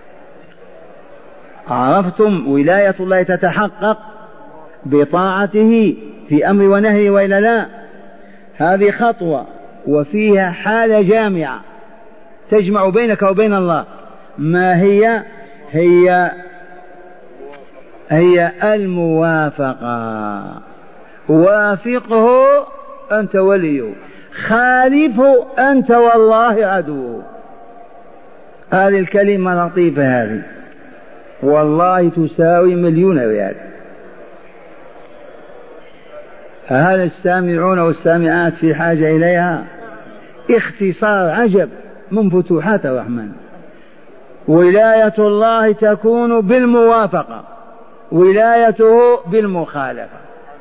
Speaker 1: عرفتم؟ ولاية الله تتحقق بطاعته في أمر ونهي وإلا لا؟ هذه خطوة وفيها حالة جامعة تجمع بينك وبين الله. ما هي؟ هي هي الموافقة. وافقه أنت وليه، خالفه أنت والله عدوه. هذه الكلمة لطيفة هذه، والله تساوي مليون ريال. هل السامعون والسامعات في حاجة إليها؟ اختصار عجب من فتوحات الرحمن. ولاية الله تكون بالموافقة، ولايته بالمخالفة،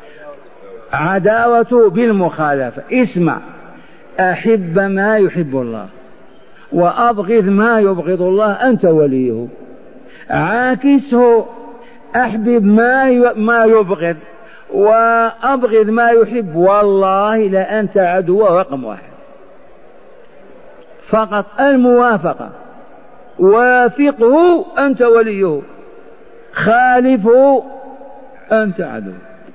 Speaker 1: عداوته بالمخالفة. اسمع، أحب ما يحب الله وأبغض ما يبغض الله، أنت وليه. عاكسه، أحبب ما ما يبغض وأبغض ما يحب، والله لأنت عدو رقم واحد. فقط الموافقة. وافقه أنت وليه، خالفه أنت عدو.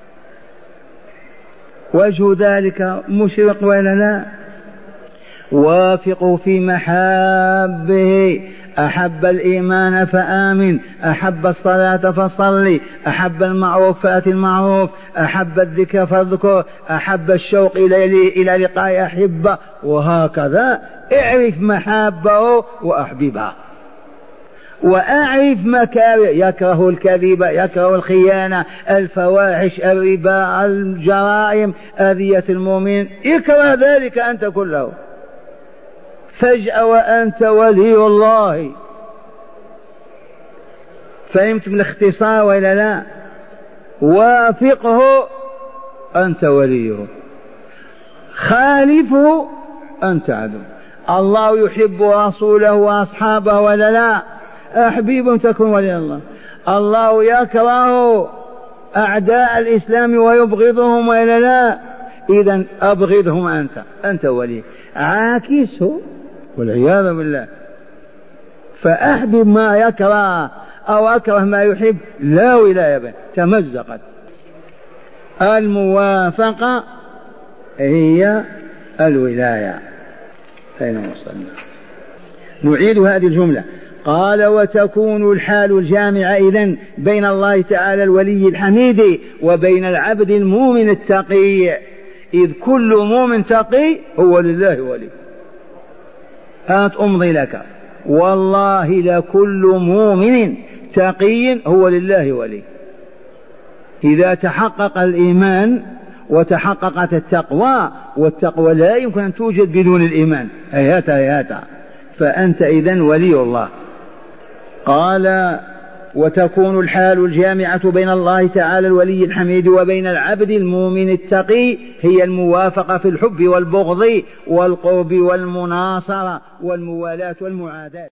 Speaker 1: وجه ذلك مشرق ولا لا؟ وافقوا في محابه. أحب الإيمان فآمن، أحب الصلاة فصلي، أحب المعروف فأت المعروف، أحب الذكر فاذكر، أحب الشوق إلى إلى لقاء أحبه، وهكذا. اعرف محابه وأحببها. وأعرف مكاره، يكره الكذب، يكره الخيانة، الفواحش، الربا، الجرائم، أذية المؤمن، اكره ذلك أنت كله. فجأة وأنت ولي الله. فهمت بالاختصار ولا لا؟ وافقه أنت وليه، خالفه أنت عدو. الله يحب رسوله وأصحابه ولا لا؟ أحبيب تكون ولي الله. الله يكره أعداء الإسلام ويبغضهم ولا لا؟ إذن أبغضهم أنت، أنت ولي. عاكسه والعياذ بالله. فأحبب ما يكره أو أكره ما يحب، لا ولاية به، تمزقت. الموافقة هي الولاية. أين وصلنا؟ نعيد هذه الجملة. قال وتكون الحال الجامعة إذن بين الله تعالى الولي الحميد وبين العبد المؤمن التقي، إذ كل مؤمن تقي هو لله ولي. هات أمضي لك، والله لكل مؤمن تقي هو لله ولي. إذا تحقق الإيمان وتحققت التقوى، والتقوى لا يمكن أن توجد بدون الإيمان، هيهات هيهات، فأنت إذن ولي الله. قال وتكون الحال الجامعة بين الله تعالى الولي الحميد وبين العبد المؤمن التقي هي الموافقة في الحب والبغض والقرب والمناصرة والموالاة والمعاداة.